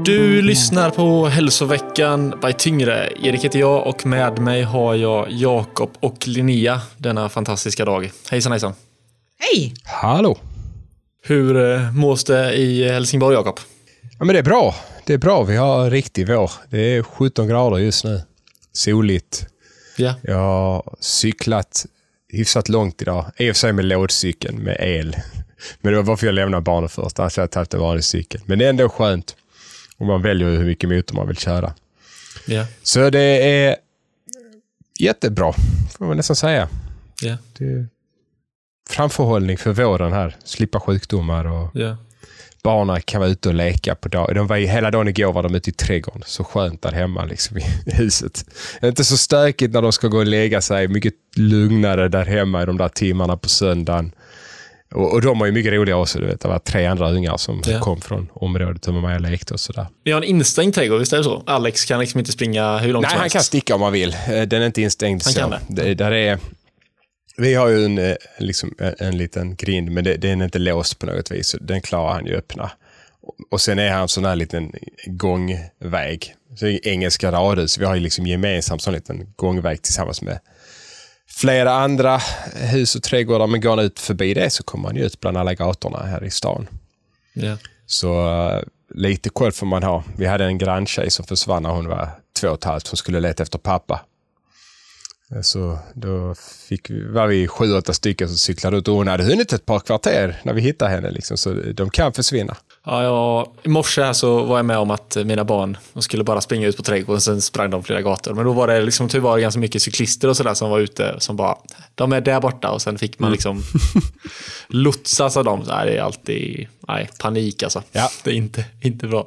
Du lyssnar på Hälsoveckan by Tyngre. Erik heter jag och med mig har jag Jakob och Linnea denna fantastiska dag. Hejsan, hejsan. Hej! Hallå! Hur mås det i Helsingborg, Jakob? Ja, men det är bra. Det är bra. Vi har riktig vår. Det är 17 grader just nu. Soligt. Ja. Jag har cyklat hyfsat långt idag. I och för sig med lådcykeln med el. Men det var varför jag lämnade barnen först. Annars hade jag tagit en vanlig cykel. Men det är ändå skönt. Och man väljer hur mycket motor man vill köra. Ja. Så det är jättebra. Får man nästan säga. Ja. Det är framförhållning för våren här. Slippa sjukdomar och barnen kan vara ute och leka på dag. De var hela dagen igår var de ute i trädgården. Så skönt där hemma liksom i huset. Det är inte så stökigt när de ska gå och lägga sig. Mycket lugnare där hemma i de där timmarna på söndagen. Och de var ju mycket roliga också, du vet. Det var 3 andra ungar som kom från området och man lekte och sådär. Vi har en instängd trädgård, visst är det så? Alex kan liksom inte springa hur långt som helst. Nej, han kan sticka om man vill. Den är inte instängd han så. Kan det. Där är, vi har ju en liten grind, men den är inte låst på något vis. Den klarar han ju öppna. Och sen är han sån här liten gångväg. Så i engelska radhus. Vi har ju liksom gemensamt sån liten gångväg tillsammans med flera andra hus och trädgårdar, men går han ut förbi det så kommer man ju ut bland alla gatorna här i stan. Ja. Så lite koll får man ha. Vi hade en granntjej som försvann när hon var 2,5. Hon skulle leta efter pappa. Så då var vi 7-8 stycken som cyklade ut och hon hade hunnit ett par kvarter när vi hittade henne. Liksom, så de kan försvinna. Ja, i morse här så var jag med om att mina barn skulle bara springa ut på trädgården och sen sprang de flera gator. Men då var det liksom tyvärr ganska mycket cyklister och sådär som var ute som bara, de är där borta och sen fick man liksom lotsas av dem. Det är alltid panik alltså. Ja. Det är inte bra.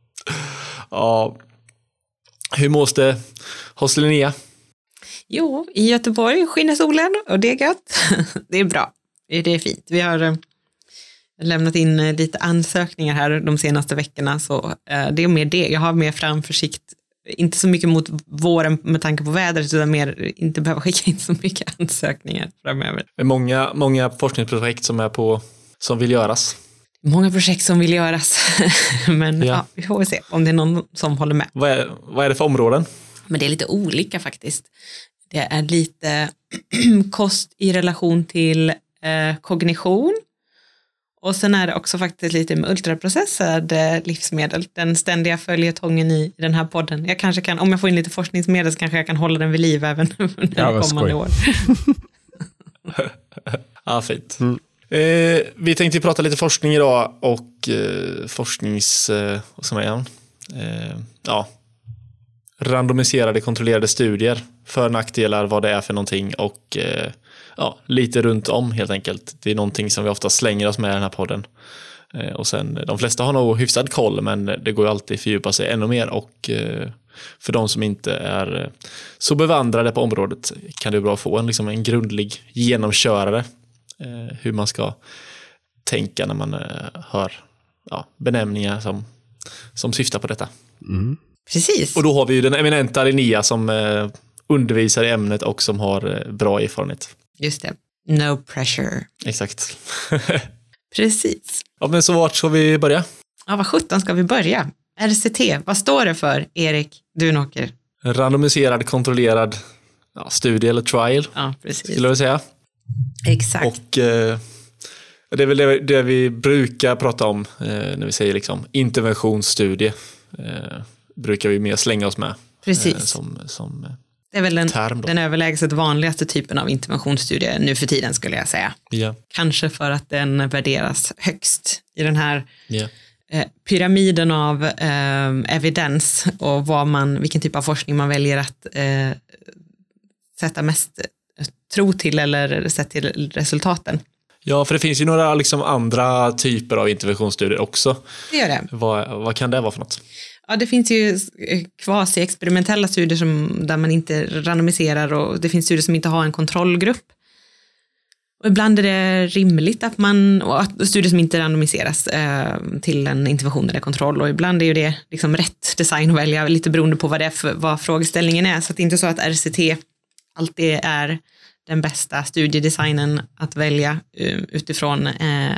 Ja. Hur mås det hos Linnea? Jo, i Göteborg skiner solen och det är gött. Det är bra. Det är fint. Vi har lämnat in lite ansökningar här de senaste veckorna, så det är mer det. Jag har mer framförsikt, inte så mycket mot våren med tanke på vädret, utan mer inte behöva skicka in så mycket ansökningar framöver. Det är många forskningsprojekt som vill göras. Många projekt som vill göras, men vi får se om det är någon som håller med. Vad är det för områden? Men det är lite olika faktiskt. Det är lite kost i relation till kognition. Och sen är det också faktiskt lite med ultraprocessade livsmedel. Den ständiga följetongen i den här podden. Jag kanske kan, om jag får in lite forskningsmedel så kanske jag kan hålla den vid liv även under kommande år. Ja, fint. Vi tänkte prata lite forskning idag och randomiserade kontrollerade studier, för nackdelar, vad det är för någonting och lite runt om helt enkelt. Det är någonting som vi ofta slänger oss med i den här podden. Och sen, de flesta har nog hyfsad koll, men det går ju alltid att fördjupa sig ännu mer och för de som inte är så bevandrade på området kan det vara bra att få en grundlig genomkörare hur man ska tänka när man hör benämningar som syftar på detta. Mm. Precis. Och då har vi ju den eminenta Linnea som undervisar i ämnet och som har bra erfarenhet. Just det. No pressure. Exakt. Precis. Ja, men så vart ska vi börja? Ja, vad 17 ska vi börja? RCT, vad står det för, Erik Dunåker? Randomiserad, kontrollerad studie eller trial. Ja, precis. Skulle jag säga. Exakt. Och det är väl det vi brukar prata om när vi säger interventionsstudie. Brukar vi mer slänga oss med. Precis. Som det är väl term då. Den överlägset vanligaste typen av interventionsstudie nu för tiden, skulle jag säga. Yeah. Kanske för att den värderas högst i den här pyramiden av evidens och vilken typ av forskning man väljer att sätta mest tro till eller sett till resultaten. Ja, för det finns ju några andra typer av interventionsstudier också. Det gör det. Vad kan det vara för något? Ja, det finns ju kvasi-experimentella studier där man inte randomiserar, och det finns studier som inte har en kontrollgrupp. Och ibland är det rimligt att studier som inte randomiseras till en intervention eller kontroll, och ibland är ju det rätt design att välja, lite beroende på vad frågeställningen är. Så att det är inte så att RCT alltid är den bästa studiedesignen att välja utifrån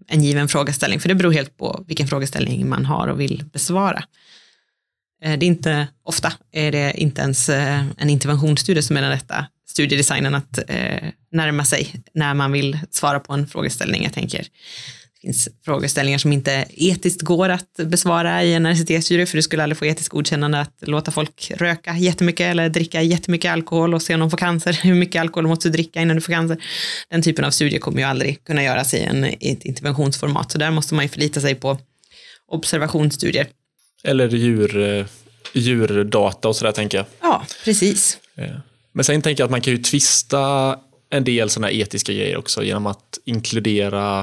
en given frågeställning. För det beror helt på vilken frågeställning man har och vill besvara. Det är inte, ofta är det inte ens en interventionsstudie som är den rätta studiedesignen att närma sig när man vill svara på en frågeställning. Jag tänker, det finns frågeställningar som inte etiskt går att besvara i en RCT-studie, för du skulle aldrig få etiskt godkännande att låta folk röka jättemycket eller dricka jättemycket alkohol och se om de får cancer. Hur mycket alkohol måste du dricka innan du får cancer? Den typen av studie kommer ju aldrig kunna göras i ett interventionsformat, så där måste man ju förlita sig på observationsstudier. Eller djurdata och sådär, tänker jag. Ja, precis. Men sen tänker jag att man kan ju twista en del sådana etiska grejer också genom att inkludera,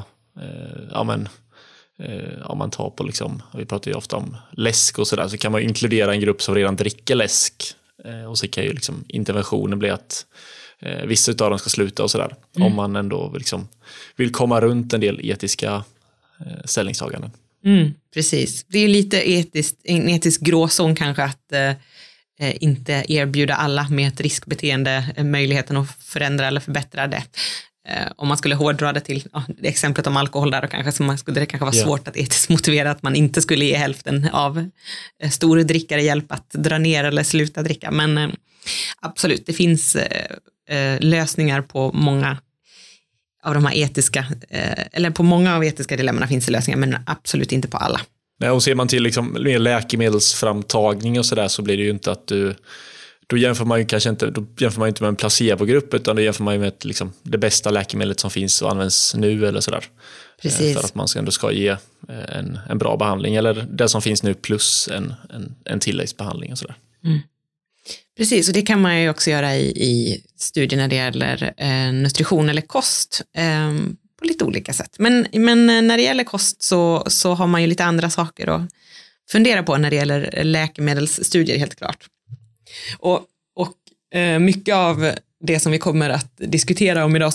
om man tar på liksom, vi pratar ju ofta om läsk och sådär, så kan man ju inkludera en grupp som redan dricker läsk, och så kan ju liksom interventionen bli att vissa av dem ska sluta och sådär, om man ändå liksom vill komma runt en del etiska ställningstaganden. Precis. Det är ju lite en etisk gråzon kanske att inte erbjuda alla med ett riskbeteende möjligheten att förändra eller förbättra det. Om man skulle hårdra det till det exemplet om alkohol där, då kanske skulle det kanske vara svårt att etiskt motivera att man inte skulle ge hälften av stora drickare hjälp att dra ner eller sluta dricka. Men absolut, det finns lösningar på många av de här etiska, eller på många av etiska dilemmorna finns det lösningar, men absolut inte på alla. Nej, och ser man till liksom mer läkemedelsframtagning och sådär, så blir det ju inte att då jämför man ju kanske inte, med en placebogrupp, utan då jämför man ju med liksom det bästa läkemedlet som finns och används nu eller sådär. Precis. För att man ändå ska ge en bra behandling, eller det som finns nu plus en tilläggsbehandling och sådär. Precis, och det kan man ju också göra i studier när det gäller nutrition eller kost på lite olika sätt. Men när det gäller kost så har man ju lite andra saker att fundera på när det gäller läkemedelsstudier, helt klart. Och mycket av det som vi kommer att diskutera idag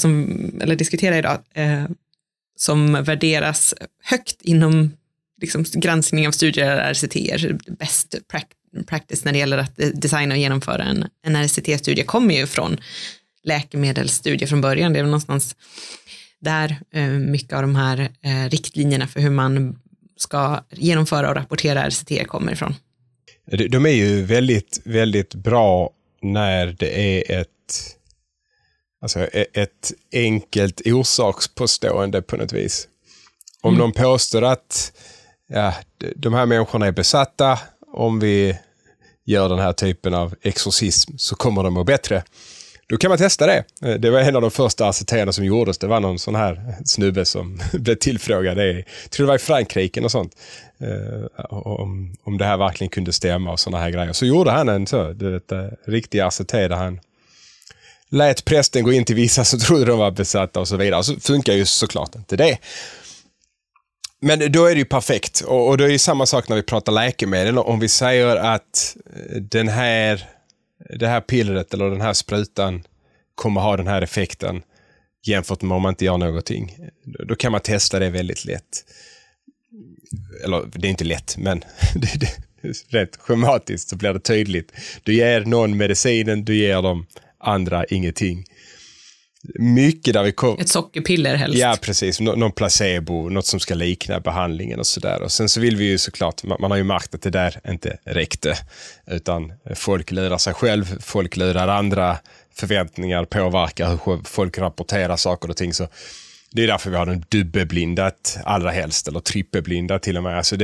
som värderas högt inom liksom granskning av studier är RCT, best practice när det gäller att designa och genomföra en RCT-studie, kommer ju från läkemedelsstudier från början. Det är någonstans där mycket av de här riktlinjerna för hur man ska genomföra och rapportera RCT kommer ifrån. De är ju väldigt, väldigt bra när det är ett enkelt orsakspåstående på något vis. Om de påstår att de här människorna är besatta, om vi gör den här typen av exorcism så kommer de må bättre. Då kan man testa det. Det var en av de första RCT:erna som gjordes. Det var någon sån här snubbe som blev tillfrågad. Jag tror det var i Frankrike och sånt. Om det här verkligen kunde stämma och såna här grejer. Så gjorde han en riktig RCT där han lät prästen gå in till vissa som trodde de var besatta och så vidare. Så funkar ju såklart inte det. Men då är det ju perfekt. Och då är det samma sak när vi pratar läkemedel. Om vi säger att det här pillret eller den här sprutan kommer ha den här effekten jämfört med om man inte gör någonting. Då kan man testa det väldigt lätt. Eller det är inte lätt, men det är rätt schematiskt så blir det tydligt. Du ger någon medicinen, du ger dem andra ingenting. Mycket där vi ett sockerpiller helst. Ja, precis. Någon placebo, något som ska likna behandlingen och sådär. Och sen så vill vi ju såklart, man har ju märkt att det där inte räckte. Utan folk lurar sig själv, folk lurar andra, förväntningar påverkar hur folk rapporterar saker och ting. Så det är därför vi har den dubbelblindat allra helst, eller trippelblindat till och med. Alltså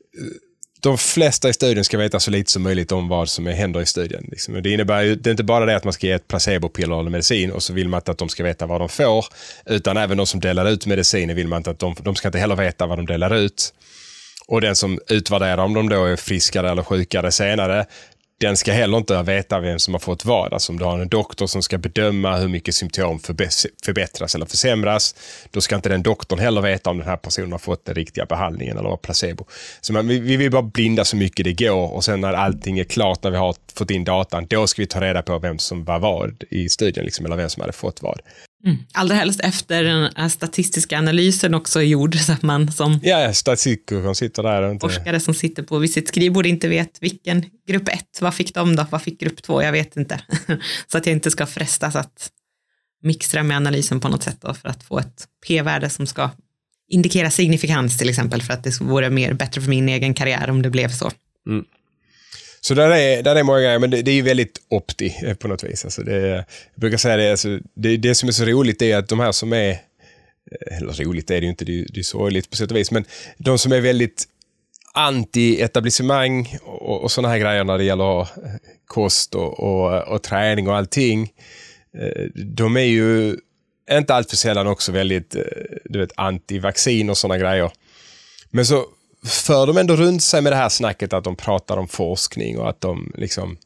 de flesta i studien ska veta så lite som möjligt om vad som händer i studien. Liksom. Det innebär ju, det är inte bara det att man ska ge ett placebopiller eller medicin och så vill man inte att de ska veta vad de får, utan även de som delar ut mediciner vill man inte att de ska inte heller veta vad de delar ut. Och den som utvärderar om de då är friskare eller sjukare senare, den ska heller inte veta vem som har fått vad. Alltså om du har en doktor som ska bedöma hur mycket symptom förbättras eller försämras, då ska inte den doktorn heller veta om den här personen har fått den riktiga behandlingen eller placebo. Så vi vill bara blinda så mycket det går, och sen när allting är klart, när vi har fått in datan, då ska vi ta reda på vem som var vad i studien, liksom, eller vem som hade fått vad. Allra helst efter den statistiska analysen också är gjord, så att man som statistiker som sitter där och inte... forskare som sitter på vid sitt skrivbord inte vet vilken grupp 1, vad fick de då, vad fick grupp 2, jag vet inte. Så att jag inte ska frestas att mixtra med analysen på något sätt då, för att få ett p-värde som ska indikera signifikans till exempel för att det vore bättre för min egen karriär om det blev så. Mm. Så där är många grejer, men det är ju väldigt opti på något vis. Alltså jag brukar säga det, alltså det som är så roligt är att de här som är, eller roligt är det ju inte, det är sorgligt på sätt och vis, men de som är väldigt anti-etablissemang och sådana här grejer när det gäller kost och träning och allting, de är ju inte allt för sällan också väldigt anti-vaccin och sådana grejer. Men så för de ändå runt sig med det här snacket att de pratar om forskning och att de liksom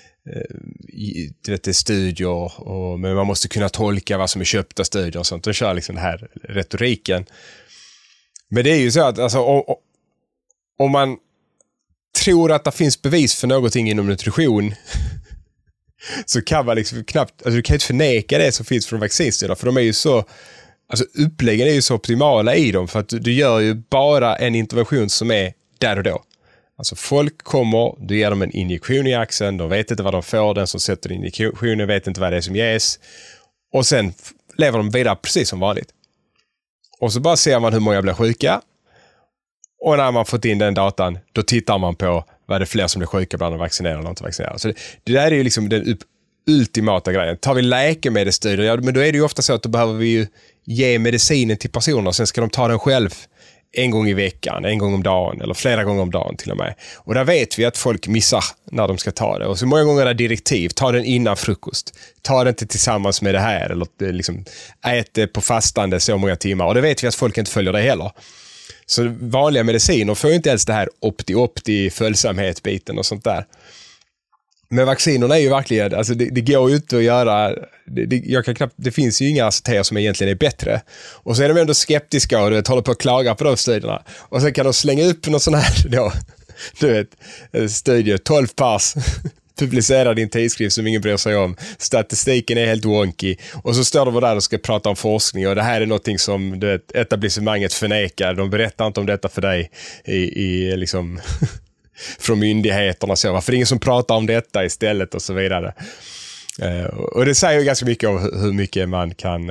det är studier men man måste kunna tolka vad som är köpta studier och sånt. De kör liksom den här retoriken. Men det är ju så att alltså, om man tror att det finns bevis för någonting inom nutrition så kan man liksom knappt, alltså du kan inte förneka det som finns från vaccinstudier, för de är ju så, alltså uppläggen är ju så optimala i dem, för att du gör ju bara en intervention som är där och då. Alltså folk kommer, du ger dem en injektion i axeln, de vet inte vad de får, den som sätter injektionen vet inte vad det är som ges, och sen lever de vidare precis som vanligt. Och så bara ser man hur många blir sjuka, och när man fått in den datan, då tittar man på vad det är fler som blir sjuka bland de vaccinerade och inte vaccinerade. Så det där är ju liksom den ultimata grejen. Tar vi läkemedelsstudier, ja, men då är det ju ofta så att då behöver vi ju ge medicinen till personer, sen ska de ta den själv en gång i veckan, en gång om dagen eller flera gånger om dagen till och med. Och där vet vi att folk missar när de ska ta det. Och så många gånger är det direktiv, ta den innan frukost. Ta den inte tillsammans med det här eller liksom ät det på fastande så många timmar. Och det vet vi att folk inte följer det heller. Så vanliga mediciner får ju inte ens det här opti följsamhet-biten och sånt där. Men vaccinerna är ju verkligen, alltså det går ju inte att göra, det finns ju inga ACT som egentligen är bättre. Och så är de ändå skeptiska och håller på att klaga på de studierna. Och sen kan de slänga upp någon sån här då, du vet, studie, 12 pers publicerad i en tidskrift som ingen bryr sig om. Statistiken är helt wonky. Och så står de där och ska prata om forskning, och det här är någonting som etablissemanget förnekar. De berättar inte om detta för dig i liksom från myndigheterna, så varför är det ingen som pratar om detta istället och så vidare. Och det säger ju ganska mycket om hur mycket man kan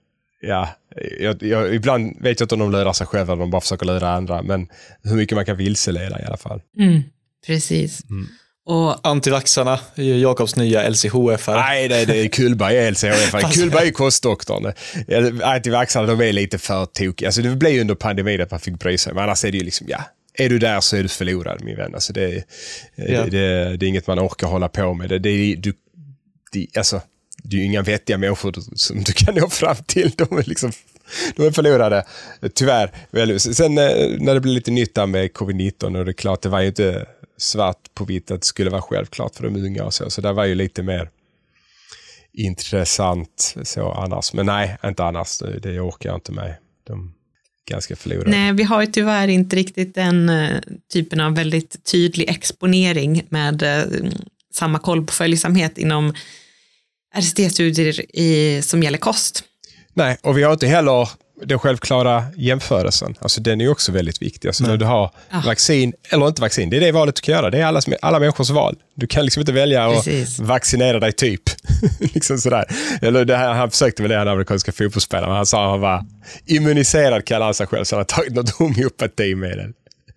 jag ibland vet jag inte om de lurar sig själva eller de bara försöker lura andra, men hur mycket man kan vilseleda i alla fall. Precis. Och antivaxarna är ju Jakobs nya LCHF-are. Nej, det är Kullberg är LCHF. Kullberg är kostdoktorn. Antivaxarna, de är lite för tokiga. Alltså det blev ju under pandemin att man fick bry sig, men annars är det ju liksom, är du där så är du förlorad, min vän. Alltså det är inget man orkar hålla på med. Det är ju inga vettiga människor som du kan nå fram till. De är förlorade, tyvärr. Sen när det blir lite nytta med covid-19, och det är klart, det var ju inte svart på vitt att det skulle vara självklart för de unga och så det var ju lite mer intressant så annars. Men nej, inte annars. Det orkar jag inte med. De ganska förlorade. Nej, vi har ju tyvärr inte riktigt den typen av väldigt tydlig exponering med samma koll på följsamhet inom RCT-studier som gäller kost. Nej, och vi har inte heller den självklara jämförelsen. Alltså den är ju också väldigt viktig. Alltså när du har vaccin eller inte vaccin, det är det valet du kan göra. Det är alla människors val. Du kan liksom inte välja att vaccinera dig typ. liksom sådär. Eller det här, han försökte väl det, den amerikanska fotbollsspelaren. Han sa att han var immuniserad, kallar han sig själv, så han har tagit något homeopati med den.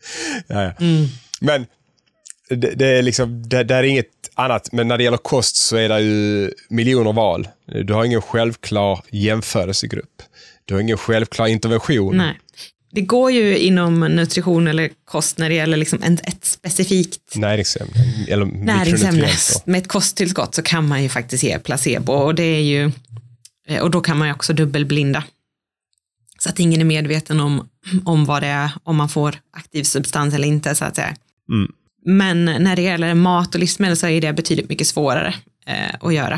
Men det är liksom, det är inget annat. Men när det gäller kost så är det ju miljoner val. Du har ingen självklar jämförelsegrupp. Du har ingen självklar intervention. Nej. Det går ju inom nutrition eller kost när det gäller liksom ett specifikt näringsämne med ett kosttillskott, så kan man ju faktiskt ge placebo, och det är ju, och då kan man ju också dubbelblinda så att ingen är medveten om vad det är, om man får aktiv substans eller inte, så att säga. Men när det gäller mat och livsmedel så är det betydligt mycket svårare att göra.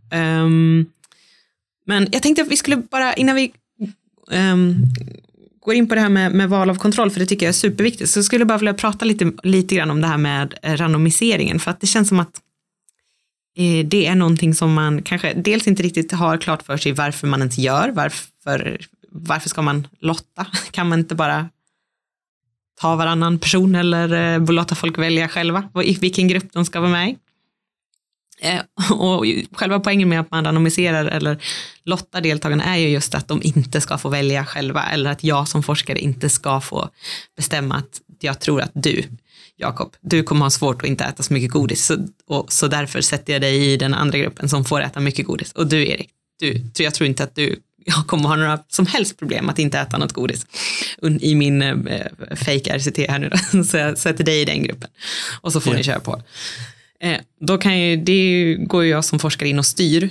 Men jag tänkte att vi skulle bara, innan vi går in på det här med val av kontroll, för det tycker jag är superviktigt, så skulle jag bara vilja prata lite grann om det här med randomiseringen, för att det känns som att det är någonting som man kanske dels inte riktigt har klart för sig varför man inte gör. Varför ska man lotta? Kan man inte bara ta varannan person eller låta folk välja själva i vilken grupp de ska vara med i? Och själva poängen med att man randomiserar eller lottar deltagarna är ju just att de inte ska få välja själva, eller att jag som forskare inte ska få bestämma att jag tror att du, Jakob, du kommer ha svårt att inte äta så mycket godis, så därför sätter jag dig i den andra gruppen som får äta mycket godis. Och du, Erik, jag tror inte att jag kommer ha några som helst problem att inte äta något godis i min fake RCT här nu då. Så jag sätter dig i den gruppen och så får ni köra på. Då går ju jag som forskare in och styr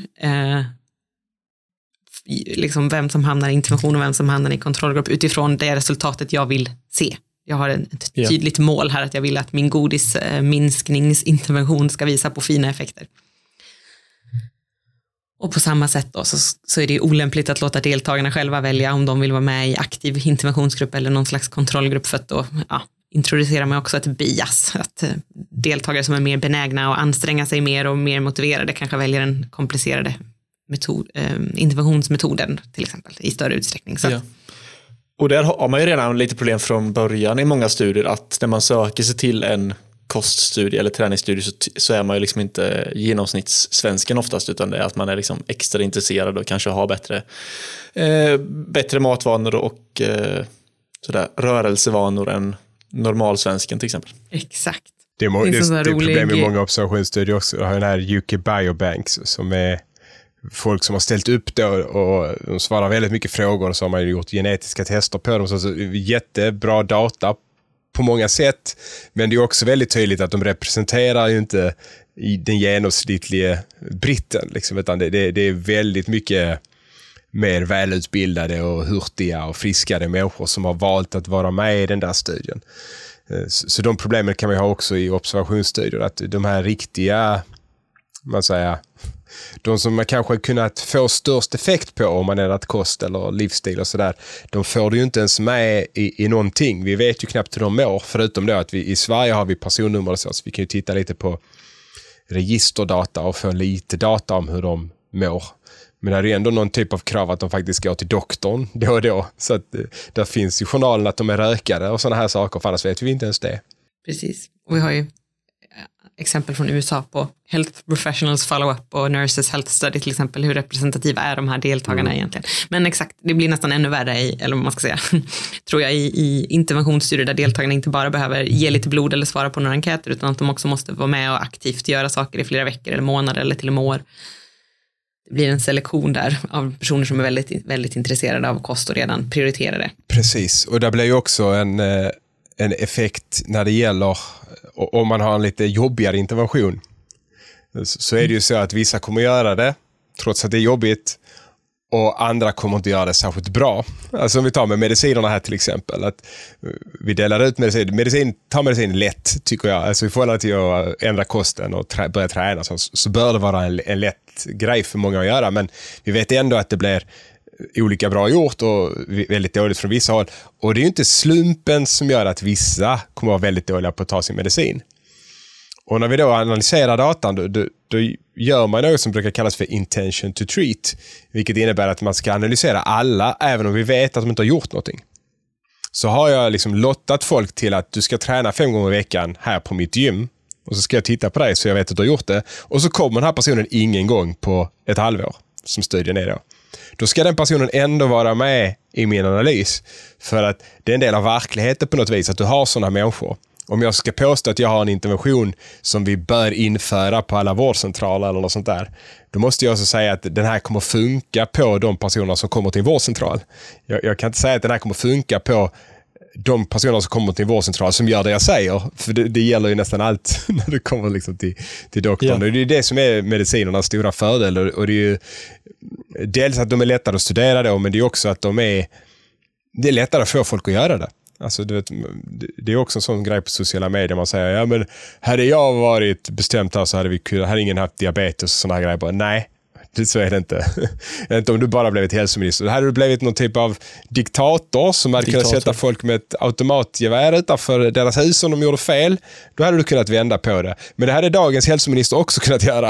liksom vem som hamnar i intervention och vem som hamnar i kontrollgrupp utifrån det resultatet jag vill se. Jag har ett tydligt mål här, att jag vill att min godisminskningsintervention ska visa på fina effekter. Och på samma sätt då, så är det olämpligt att låta deltagarna själva välja om de vill vara med i aktiv interventionsgrupp eller någon slags kontrollgrupp, för att då introducerar man också ett bias, att deltagare som är mer benägna att anstränga sig mer och mer motiverade kanske väljer den komplicerade interventionsmetoden till exempel i större utsträckning. Så. Ja. Och där har man ju redan lite problem från början i många studier, att när man söker sig till en koststudie eller träningsstudie så är man ju liksom inte genomsnittssvensken oftast, utan det är att man är liksom extra intresserad och kanske har bättre matvanor och sådär, rörelsevanor än normalsvensken till exempel. Exakt. Det är problem i många observationsstudier också. Jag har den här UK Biobanks som är folk som har ställt upp då och de svarar väldigt mycket frågor, och så har man gjort genetiska tester på dem. Så jättebra data på många sätt, men det är också väldigt tydligt att de representerar ju inte i den genomsnittliga britten liksom, utan det är väldigt mycket mer välutbildade och hurtiga och friskare människor som har valt att vara med i den där studien. Så de problemen kan man ha också i observationsstudier, att de här riktiga, man säger, de som man kanske kunnat få störst effekt på om man ändrat kost eller livsstil och sådär, de får det ju inte ens med i någonting. Vi vet ju knappt hur de mår, förutom då att vi i Sverige har vi personnummer och så vi kan ju titta lite på registerdata och få lite data om hur de mår. Men det är ju ändå någon typ av krav att de faktiskt går till doktorn då och då. Så att där finns i journalen att de är rökare och sådana här saker, för annars vet vi inte ens det. Precis. Och vi har ju exempel från USA på Health Professionals Follow-up och Nurses Health Study till exempel. Hur representativa är de här deltagarna egentligen? Men exakt, det blir nästan ännu värre eller vad man ska säga, tror jag, i interventionsstudier där deltagarna inte bara behöver ge lite blod eller svara på några enkäter, utan att de också måste vara med och aktivt göra saker i flera veckor eller månader eller till och med år. Det blir en selektion där av personer som är väldigt, väldigt intresserade av kost och redan prioriterade. Precis, och det blir ju också en effekt när det gäller om man har en lite jobbigare intervention, så är det ju så att vissa kommer göra det trots att det är jobbigt, och andra kommer inte göra det särskilt bra. Alltså om vi tar med medicinerna här till exempel, att vi delar ut medicin är lätt tycker jag. Alltså i förhållande till att ändra kosten och börja träna så bör det vara en lätt grej för många att göra, men vi vet ändå att det blir olika bra gjort och väldigt dåligt från vissa håll. Och det är ju inte slumpen som gör att vissa kommer vara väldigt dåliga på att ta sin medicin. Och när vi då analyserar datan då gör man något som brukar kallas för intention to treat. Vilket innebär att man ska analysera alla även om vi vet att de inte har gjort någonting. Så har jag liksom lottat folk till att du ska träna 5 gånger i veckan här på mitt gym. Och så ska jag titta på dig så jag vet att du har gjort det. Och så kommer den här personen ingen gång på ett halvår som studien är då. Då ska den personen ändå vara med i min analys. För att det är en del av verkligheten på något vis att du har sådana människor. Om jag ska påstå att jag har en intervention som vi bör införa på alla vårdcentraler eller något sånt där, då måste jag också säga att den här kommer funka på de personer som kommer till en vårdcentral. Jag kan inte säga att den här kommer funka på de personer som kommer till en vårdcentral som gör det jag säger. För det gäller ju nästan allt när du kommer liksom till doktorn. Ja. Det är det som är medicinernas stora fördel. Och det är ju dels att de är lättare att studera då, men det är också att det är lättare att få folk att göra det. Alltså, du vet, det är också en sån grej på sociala medier. Man säger, ja men hade jag varit bestämt här så hade ingen haft diabetes och såna här grejer. Bara, nej, så är det inte. Inte om du bara blivit hälsominister. Då hade du blivit någon typ av diktator som hade kunnat sätta folk med ett automatgevär utanför deras hus om de gjorde fel. Då hade du kunnat vända på det. Men det hade dagens hälsominister också kunnat göra.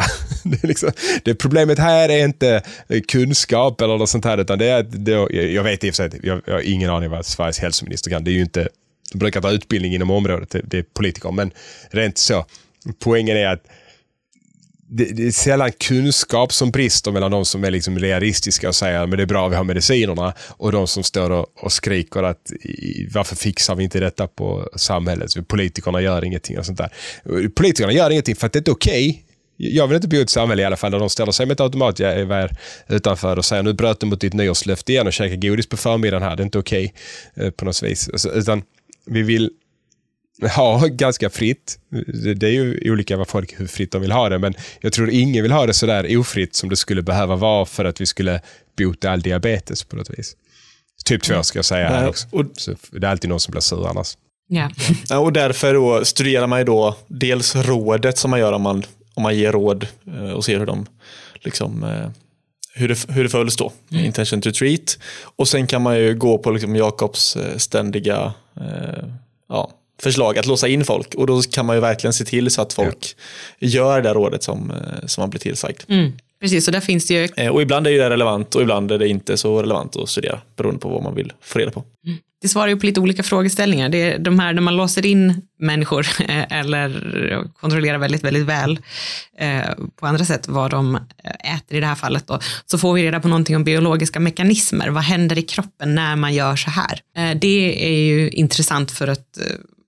Det problemet här är inte kunskap eller något sånt här, utan det är jag vet i och för sig, jag har ingen aning vad Sveriges hälsominister kan. Det är ju inte, de brukar ta utbildning inom området, det är politiker, men rent så. Poängen är att det är sällan kunskap som brister mellan de som är liksom realistiska och säger men det är bra vi har medicinerna och de som står och skriker att varför fixar vi inte detta på samhället? Politikerna gör ingenting och sånt där. Politikerna gör ingenting för att det är inte okej. Jag vill inte bo i ett samhälle i alla fall där de ställer sig med ett automatgevär utanför och säger nu bröt du mot ditt nyårslöfte igen och käkar godis på förmiddagen här. Det är inte okej på något vis. Utan vi vill ha ganska fritt. Det är ju olika vad folk, hur fritt de vill ha det. Men jag tror ingen vill ha det så där ofritt som det skulle behöva vara för att vi skulle bota all diabetes på något vis. Typ 2 ska jag säga här också. Så det är alltid någon som blir sur annars. Ja. Och därför då studerar man ju då dels rådet som man gör om man ger råd och ser hur de liksom hur det följs då. Intention to treat. Och sen kan man ju gå på liksom Jakobs ständiga förslag att låsa in folk. Och då kan man ju verkligen se till så att folk gör det rådet som man blir tillsagd. Precis, så där finns det ju... Och ibland är det relevant och ibland är det inte så relevant att studera beroende på vad man vill få reda på. Det svarar ju på lite olika frågeställningar. Det är de här när man låser in människor eller kontrollerar väldigt, väldigt väl på andra sätt vad de äter i det här fallet då, så får vi reda på någonting om biologiska mekanismer. Vad händer i kroppen när man gör så här? Det är ju intressant för att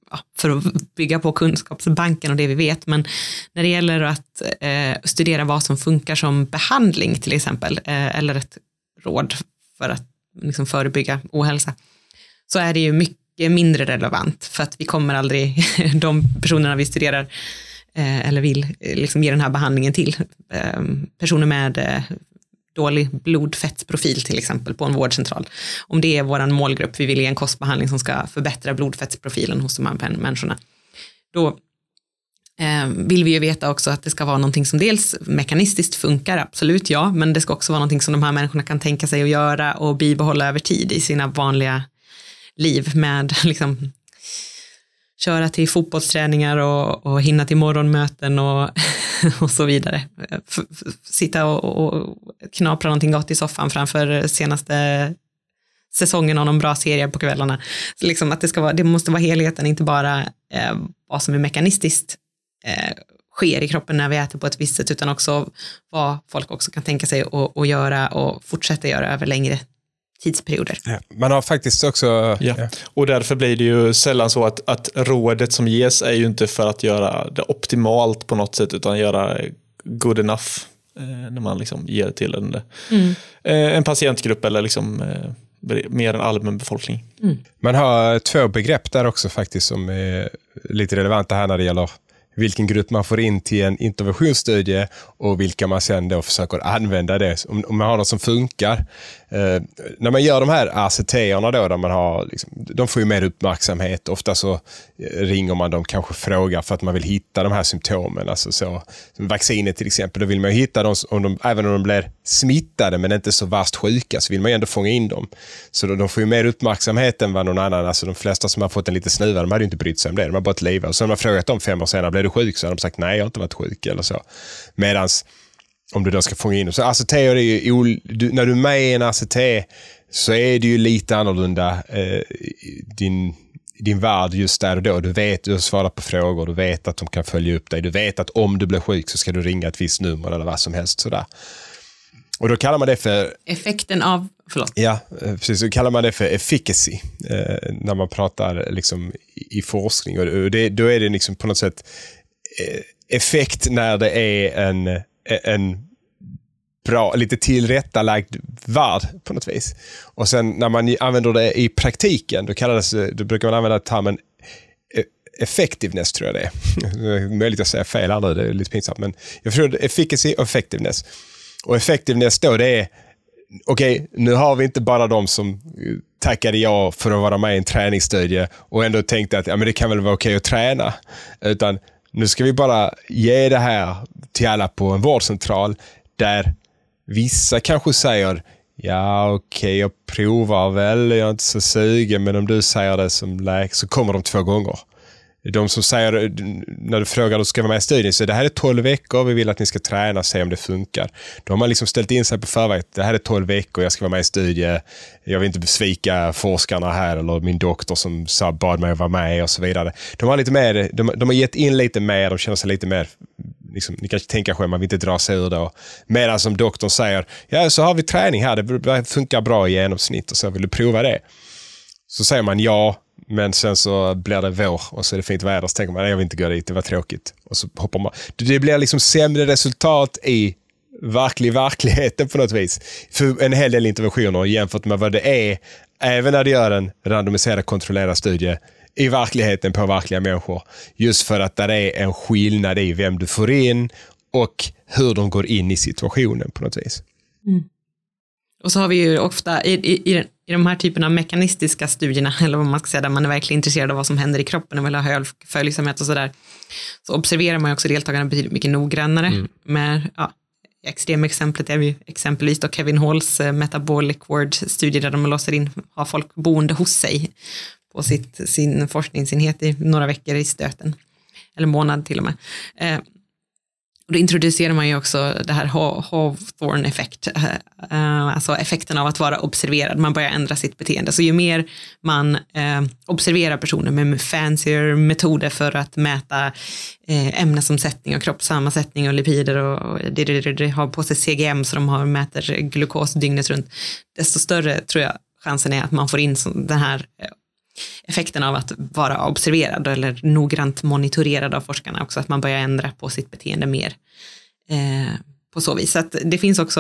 bygga på kunskapsbanken och det vi vet, men när det gäller att studera vad som funkar som behandling till exempel, eller ett råd för att liksom förebygga ohälsa, så är det ju mycket mindre relevant för att vi kommer aldrig, de personerna vi studerar eller vill liksom ge den här behandlingen till, personer med dålig blodfettsprofil till exempel på en vårdcentral. Om det är våran målgrupp, vi vill ge en kostbehandling som ska förbättra blodfettsprofilen hos de här människorna. Då vill vi ju veta också att det ska vara någonting som dels mekanistiskt funkar, absolut ja, men det ska också vara någonting som de här människorna kan tänka sig att göra och bibehålla över tid i sina vanliga liv med liksom köra till fotbollsträningar och hinna till morgonmöten och så vidare. Sitta och knapra någonting gott i soffan framför senaste säsongen av någon bra serie på kvällarna. Så liksom att det måste vara helheten, inte bara vad som är mekanistiskt sker i kroppen när vi äter på ett visst sätt, utan också vad folk också kan tänka sig att göra och fortsätta göra över längre tidsperioder. Ja, man har faktiskt också... Ja. Och därför blir det ju sällan så att rådet som ges är ju inte för att göra det optimalt på något sätt, utan göra good enough när man liksom ger till en patientgrupp eller liksom mer en allmän befolkning. Man har 2 begrepp där också faktiskt som är lite relevanta här när det gäller vilken grupp man får in till en interventionsstudie och vilka man sen då försöker använda det. Om man har något som funkar. När man gör de här ACT-erna då, där man har, liksom, de får ju mer uppmärksamhet. Ofta så ringer man dem, kanske frågar för att man vill hitta de här symptomen. Alltså så, som vaccinet till exempel, då vill man ju hitta dem, även om de blir smittade men inte så värst sjuka, så vill man ju ändå fånga in dem. Så de får ju mer uppmärksamhet än vad någon annan. Alltså de flesta som har fått en lite snuva, de hade ju inte brytt sig om det. De har bara ett liv. Och så när man frågat dem 5 år senare, blev du sjuk? Så har de sagt nej, jag har inte varit sjuk eller så. Medans om du då ska fånga in dem. Så ACT är ju, när du är med i en ACT så är det ju lite annorlunda din värld just där och då. Du vet, du svarar på frågor, du vet att de kan följa upp dig. Du vet att om du blir sjuk så ska du ringa ett visst nummer eller vad som helst sådär. Och då kallar man det för... Effekten av... Förlåt. Ja, precis. Så kallar man det för efficacy när man pratar liksom i forskning. Och då är det liksom på något sätt effekt när det är en bra, lite tillrättalagd värld på något vis. Och sen när man använder det i praktiken, då brukar man använda termen effectiveness, tror jag det är. Möjligt att säga fel här nu, det är lite pinsamt, men jag tror efficacy och effectiveness. Och effectiveness då, det är okej, nu har vi inte bara de som tackade ja för att vara med i en träningsstudie och ändå tänkte att ja, men det kan väl vara okej att träna, utan nu ska vi bara ge det här till alla på en vårdcentral där vissa kanske säger ja okej, jag provar väl, jag är inte så sugen, men om du säger det som läkare så kommer de 2 gånger. De som säger, när du frågar, då ska vara med i studien, så det här är 12 veckor, vi vill att ni ska träna, se om det funkar. Då har man liksom ställt in sig på förväg, det här är 12 veckor, jag ska vara med i studie, jag vill inte besvika forskarna här eller min doktor som bad mig att vara med och så vidare. De har lite mer, de har gett in lite mer, de känner sig lite mer liksom, ni kanske tänker själv, man vill inte dra sig ur då. Medan som doktorn säger, ja så har vi träning här, det funkar bra i genomsnitt och så vill du prova det. Så säger man ja, men sen så blir det vår och så är det fint väder, så tänker man, jag vill inte gå dit, det var tråkigt. Och så hoppar man. Det blir liksom sämre resultat i verkligheten på något vis. För en hel del interventioner jämfört med vad det är, även när det gör en randomiserad kontrollerad studie i verkligheten på verkliga människor. Just för att det är en skillnad i vem du får in och hur de går in i situationen på något vis. Mm. Och så har vi ju ofta i de här typerna av mekanistiska studierna, eller vad man ska säga, där man är verkligen intresserad av vad som händer i kroppen och vill ha hög följsamhet och sådär, så observerar man ju också deltagarna betydligt mycket noggrannare. Med, extremexemplet är ju exempelvis då Kevin Halls metabolic ward-studie där de låser in, har folk boende hos sig på sin forskningsenhet i några veckor i stöten, eller månad till och med. Och då introducerar man ju också det här Hawthorne-effekt, alltså effekten av att vara observerad. Man börjar ändra sitt beteende. Så ju mer man observerar personer med fancier metoder för att mäta ämnesomsättning och kroppssammansättning och lipider och det har på sig CGM så de mäter glukos dygnet runt, desto större tror jag chansen är att man får in den här effekten av att vara observerad eller noggrant monitorerad av forskarna också, att man börjar ändra på sitt beteende mer på så vis. Så att det finns också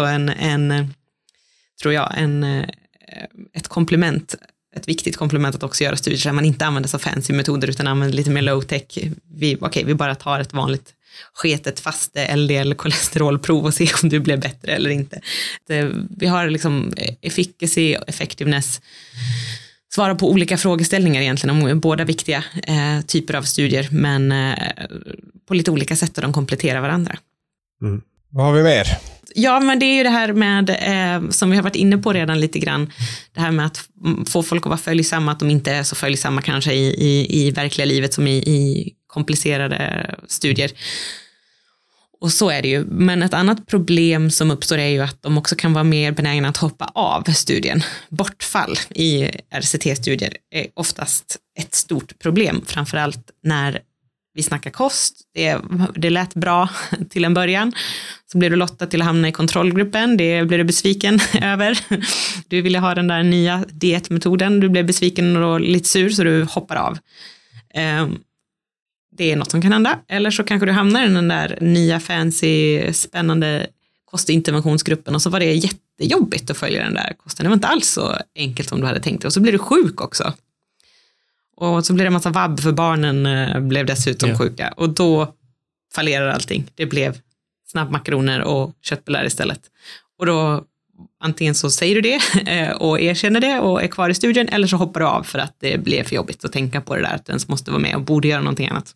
ett komplement, ett viktigt komplement att också göra studier där man inte använder så fancy metoder utan använder lite mer low tech. Vi bara tar ett vanligt sketet faste LDL-kolesterolprov och se om du blir bättre eller inte. Vi har liksom efficacy och effectiveness, svara på olika frågeställningar egentligen om båda viktiga typer av studier, men på lite olika sätt och de kompletterar varandra. Mm. Vad har vi mer? Ja, men det är ju det här med, som vi har varit inne på redan lite grann, det här med att få folk att vara följsamma, att de inte är så följsamma kanske i verkliga livet som i komplicerade studier. Och så är det ju. Men ett annat problem som uppstår är ju att de också kan vara mer benägna att hoppa av studien. Bortfall i RCT-studier är oftast ett stort problem, framförallt när vi snackar kost. Det lät bra till en början. Så blir du lottad till att hamna i kontrollgruppen. Det blir du besviken över. Du ville ha den där nya dietmetoden. Du blev besviken och lite sur så du hoppar av. Det är något som kan hända. Eller så kanske du hamnar i den där nya fancy spännande kostinterventionsgruppen och så var det jättejobbigt att följa den där kosten. Det var inte alls så enkelt som du hade tänkt. Och så blir du sjuk också. Och så blir det en massa vabb för barnen blev dessutom sjuka. Och då fallerar allting. Det blev snabbmakaroner och köttbullar istället. Och då antingen så säger du det och erkänner det och är kvar i studien, eller så hoppar du av för att det blev för jobbigt att tänka på det där, att du ens måste vara med och borde göra någonting annat.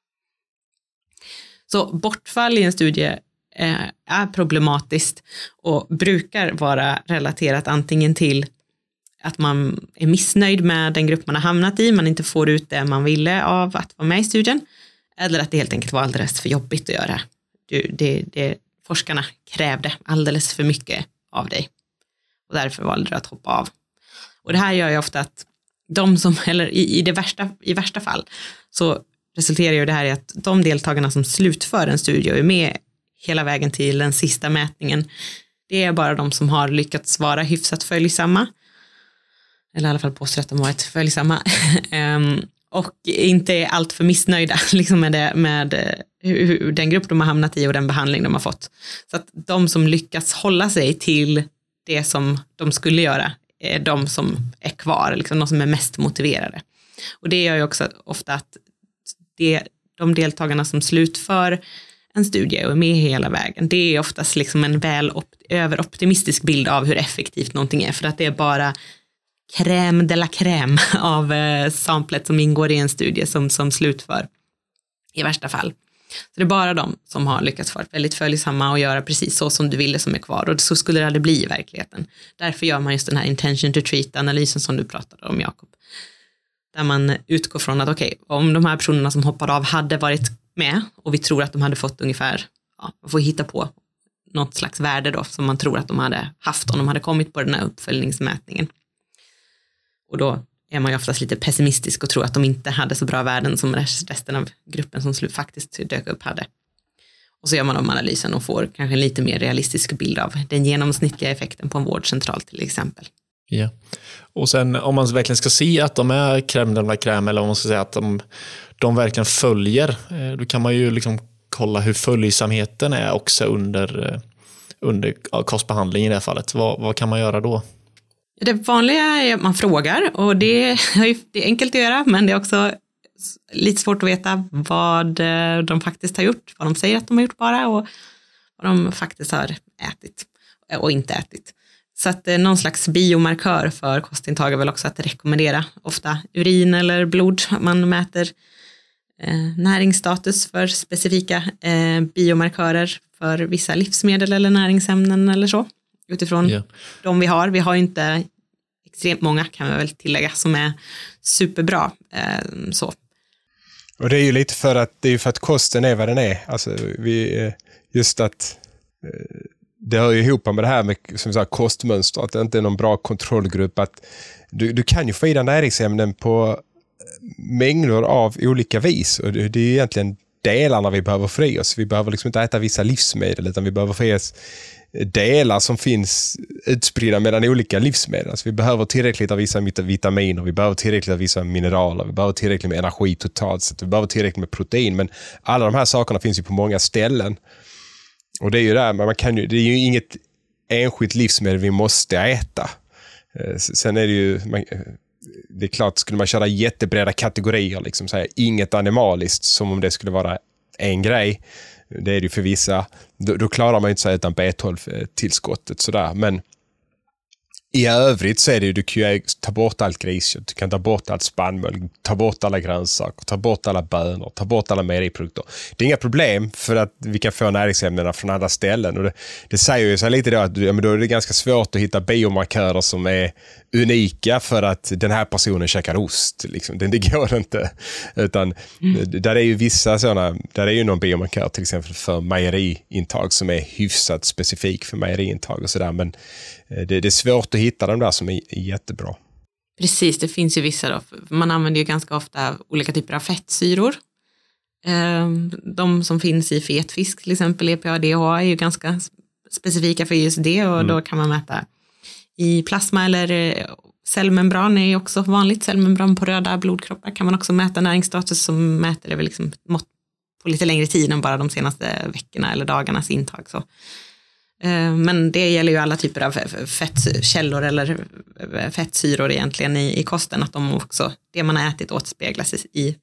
Så bortfall i en studie är problematiskt och brukar vara relaterat antingen till att man är missnöjd med den grupp man har hamnat i, man inte får ut det man ville av att vara med i studien, eller att det helt enkelt var alldeles för jobbigt att göra. Forskarna krävde alldeles för mycket av dig och därför valde du att hoppa av. Och det här gör ju ofta att de som, eller i värsta fall så resulterar ju det här i att de deltagarna som slutför en studie och är med hela vägen till den sista mätningen, det är bara de som har lyckats vara hyfsat följsamma, eller i alla fall påstår att de varit följsamma och inte är allt för missnöjda liksom med den grupp de har hamnat i och den behandling de har fått. Så att de som lyckas hålla sig till det som de skulle göra är de som är kvar, liksom de som är mest motiverade. Och det gör ju också ofta att de deltagarna som slutför en studie och är med hela vägen, det är oftast liksom en överoptimistisk bild av hur effektivt någonting är, för att det är bara crème de la crème av samplet som ingår i en studie som slutför i värsta fall. Så det är bara de som har lyckats vara väldigt följsamma och göra precis så som du ville som är kvar, och så skulle det aldrig bli i verkligheten. Därför gör man just den här intention to treat-analysen som du pratade om, Jakob. Där man utgår från att okej, om de här personerna som hoppar av hade varit med och vi tror att de hade fått ungefär, man får hitta på något slags värde då som man tror att de hade haft om de hade kommit på den här uppföljningsmätningen. Och då är man ju oftast lite pessimistisk och tror att de inte hade så bra värden som resten av gruppen som faktiskt dök upp hade. Och så gör man analysen och får kanske en lite mer realistisk bild av den genomsnittliga effekten på en vårdcentral till exempel. Ja. Och sen om man verkligen ska se att de är crème de la crème, eller om man ska säga att de verkligen följer, då kan man ju liksom kolla hur följsamheten är också under kostbehandling i det här fallet. Vad kan man göra då? Det vanliga är att man frågar, och det är enkelt att göra, men det är också lite svårt att veta vad de faktiskt har gjort, vad de säger att de har gjort bara, och vad de faktiskt har ätit och inte ätit. Så att någon slags biomarkör för kostintag är väl också att rekommendera, ofta urin eller blod. Man mäter näringsstatus för specifika biomarkörer för vissa livsmedel eller näringsämnen eller så. Utifrån de vi har. Vi har ju inte extremt många, kan vi väl tillägga, som är superbra. Så. Och det är ju lite för att kosten är vad den är. Alltså just att det hör ju ihop med det här med som sagt, kostmönster, att det inte är någon bra kontrollgrupp. Att du kan ju få i dig näringsämnen på mängder av olika vis, och det är egentligen delarna vi behöver få i oss. Vi behöver liksom inte äta vissa livsmedel, utan vi behöver få i oss delar som finns utspridda mellan olika livsmedel. Alltså vi behöver tillräckligt av vissa vitaminer, vi behöver tillräckligt av vissa mineraler, vi behöver tillräckligt med energi totalt sett, vi behöver tillräckligt med protein, men alla de här sakerna finns ju på många ställen. Och det är ju där, det är ju inget enskilt livsmedel vi måste äta. Sen är det ju, det är klart, skulle man köra jättebreda kategorier, liksom säga inget animaliskt, som om det skulle vara en grej, det är det ju för vissa, då klarar man ju inte sig utan B12-tillskottet sådär, men i övrigt så är det ju, du kan ju ta bort allt griskött, du kan ta bort allt spannmål, ta bort alla grönsaker, ta bort alla bönor, ta bort alla mejeriprodukter. Det är inga problem, för att vi kan få näringsämnena från andra ställen, och det säger ju så lite då att då är det ganska svårt att hitta biomarkörer som är unika för att den här personen käkar ost. Liksom. Det går inte. Utan där är ju vissa sådana, där är ju någon biomarkör till exempel för mejeriintag som är hyfsat specifik för mejeriintag och sådär, men det är svårt att hitta de där som är jättebra. Precis, det finns ju vissa då. Man använder ju ganska ofta olika typer av fettsyror. De som finns i fetfisk, till exempel EPA, DHA, är ju ganska specifika för just det, och då kan man mäta i plasma, eller cellmembran är ju också vanligt. Cellmembran på röda blodkroppar kan man också mäta näringsstatus, som mäter det väl liksom mått på lite längre tid än bara de senaste veckorna eller dagarnas intag. Så. Men det gäller ju alla typer av fettkällor eller fettsyror egentligen i kosten, att de också, det man har ätit återspeglas i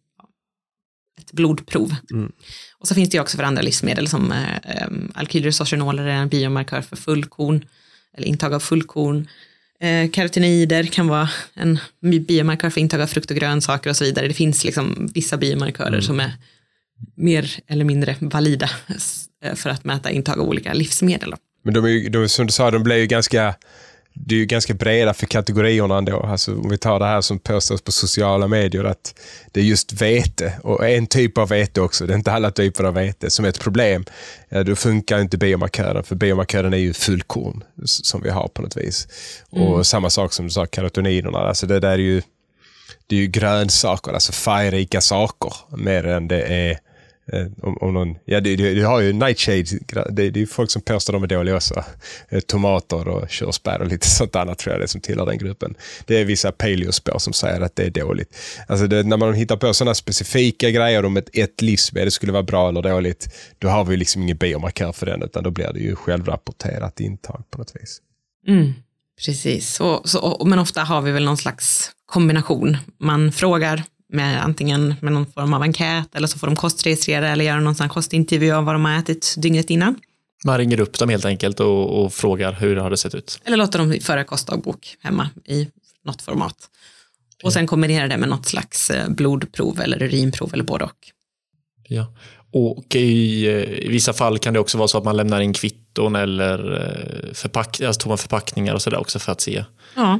ett blodprov. Och så finns det ju också för andra livsmedel som alkylresorsinoler är en biomarkör för fullkorn eller intag av fullkorn. Karotinoider kan vara en biomarkör för intag av frukt och grönsaker och så vidare. Det finns liksom vissa biomarkörer som är mer eller mindre valida för att mäta intag av olika livsmedel. Men de som du sa, de blir ju det är ju ganska breda för kategorierna ändå. Alltså, om vi tar det här som påstås på sociala medier, att det är just vete, och en typ av vete också, det är inte alla typer av vete som är ett problem. Då funkar inte biomarkören, för biomarkören är ju fullkorn som vi har på något vis. Och samma sak som du sa, karotinoiderna, alltså det är ju grönsaker, alltså färgrika saker, mer än det är om någon, ja, det har ju nightshade, det är ju folk som påstår de är dåliga också. Tomater och körsbär och lite sånt annat, tror jag, det som tillhör den gruppen. Det är vissa paleospår som säger att det är dåligt. Alltså när man hittar på sådana specifika grejer om ett livsmedel skulle vara bra eller dåligt, då har vi liksom ingen biomarkör för den, utan då blir det ju självrapporterat intag på något vis. Precis, men ofta har vi väl någon slags kombination. Man frågar antingen med någon form av enkät, eller så får de kostregistrera eller göra någon sån kostintervju av vad de har ätit dygnet innan. Man ringer upp dem helt enkelt och frågar hur det har det sett ut. Eller låter dem föra kostdagbok hemma i något format. Och sen kombinerar det med något slags blodprov eller urinprov eller både och. Ja, och i vissa fall kan det också vara så att man lämnar in kvitton eller förpackningar och sådär också för att se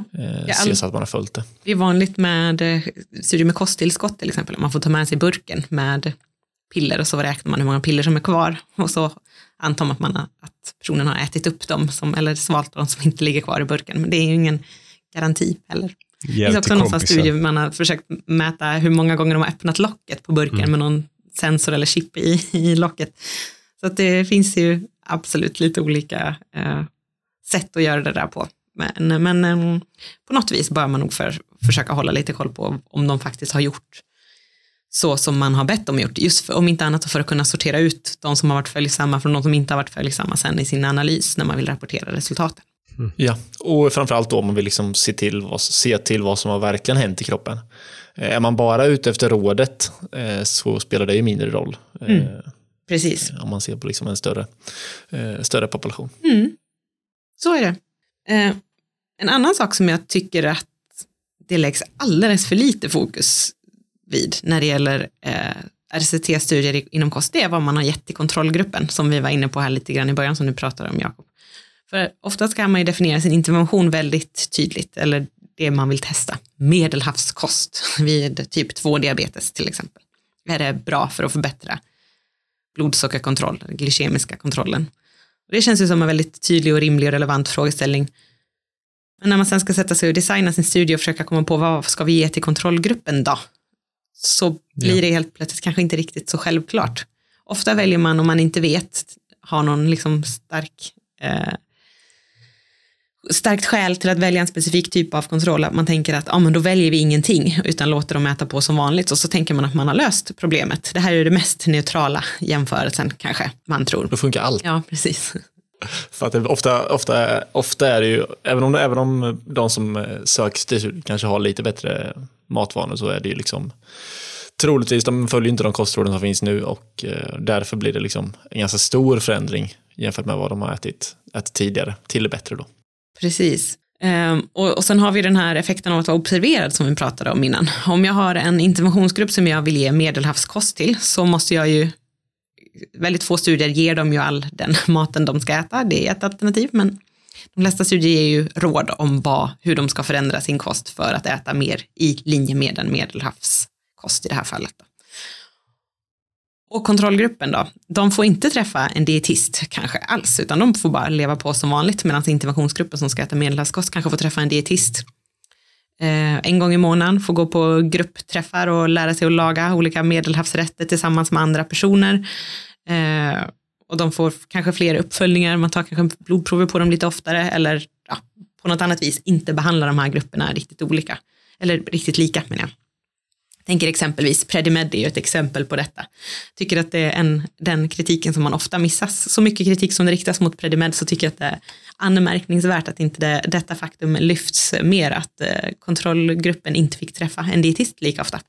så att man har följt det. Det är vanligt med studier med kosttillskott till exempel. Man får ta med sig burken med piller, och så räknar man hur många piller som är kvar, och så antar man att personen har ätit upp dem eller svalt dem som inte ligger kvar i burken. Men det är ju ingen garanti heller. Det finns också någon studie man har försökt mäta hur många gånger de har öppnat locket på burken med någon sensor eller chip i locket. Så att det finns ju absolut lite olika sätt att göra det där på. Men på något vis bör man nog försöka hålla lite koll på om de faktiskt har gjort så som man har bett dem gjort. Just om inte annat för att kunna sortera ut de som har varit följsamma från de som inte har varit följsamma sen i sin analys när man vill rapportera resultaten. Mm. Ja, och framförallt då om man vill liksom se till vad som har verkligen hänt i kroppen. Är man bara ute efter rådet så spelar det ju mindre roll. Precis. Om man ser på liksom en större population. Så är det. En annan sak som jag tycker att det läggs alldeles för lite fokus vid när det gäller RCT-studier inom kost, det är vad man har gett i kontrollgruppen, som vi var inne på här lite grann i början, som du pratade om, Jakob. För oftast kan man ju definiera sin intervention väldigt tydligt, eller det man vill testa. Medelhavskost vid typ 2-diabetes till exempel. Är det bra för att förbättra blodsockerkontroll, den glykemiska kontrollen? Och det känns ju som en väldigt tydlig och rimlig och relevant frågeställning. Men när man sen ska sätta sig och designa sin studie och försöka komma på vad ska vi ge till kontrollgruppen då? Så blir det helt plötsligt kanske inte riktigt så självklart. Ofta väljer man, om man inte vet, har någon liksom starkt skäl till att välja en specifik typ av kontroll, att man tänker att men då väljer vi ingenting utan låter dem äta på som vanligt, och så tänker man att man har löst problemet. Det här är det mest neutrala jämförelsen kanske man tror. Då funkar allt. Ja, precis. För att det ofta är det ju, även om de som söker till kanske har lite bättre matvanor, så är det ju liksom troligtvis, de följer inte de kostråden som finns nu, och därför blir det liksom en ganska stor förändring jämfört med vad de har ätit tidigare, till det bättre då. Precis. Och sen har vi den här effekten av att vara observerad som vi pratade om innan. Om jag har en interventionsgrupp som jag vill ge medelhavskost till, så måste jag ju, väldigt få studier ger dem ju all den maten de ska äta. Det är ett alternativ, men de flesta studier ger ju råd om hur de ska förändra sin kost för att äta mer i linje med en medelhavskost i det här fallet då. Och kontrollgruppen då, de får inte träffa en dietist kanske alls, utan de får bara leva på som vanligt, medan interventionsgruppen som ska äta medelhavskost kanske får träffa en dietist en gång i månaden, får gå på gruppträffar och lära sig att laga olika medelhavsrätter tillsammans med andra personer. Och de får kanske fler uppföljningar, man tar kanske blodprover på dem lite oftare, eller på något annat vis inte behandla de här grupperna riktigt olika, eller riktigt lika menar jag. Tänker exempelvis, Predimed är ju ett exempel på detta. Tycker att det är den kritiken som man ofta missas. Så mycket kritik som det riktas mot Predimed, så tycker jag att det är anmärkningsvärt att inte detta faktum lyfts mer, att kontrollgruppen inte fick träffa en dietist lika ofta.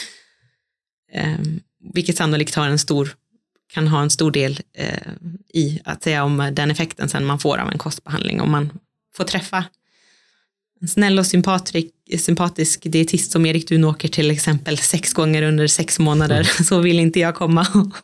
Vilket sannolikt kan ha en stor del i att säga om den effekten sen man får av en kostbehandling. Om man får träffa en snäll och sympatisk dietist som Erik Dun åker till exempel 6 gånger under 6 månader, så vill inte jag komma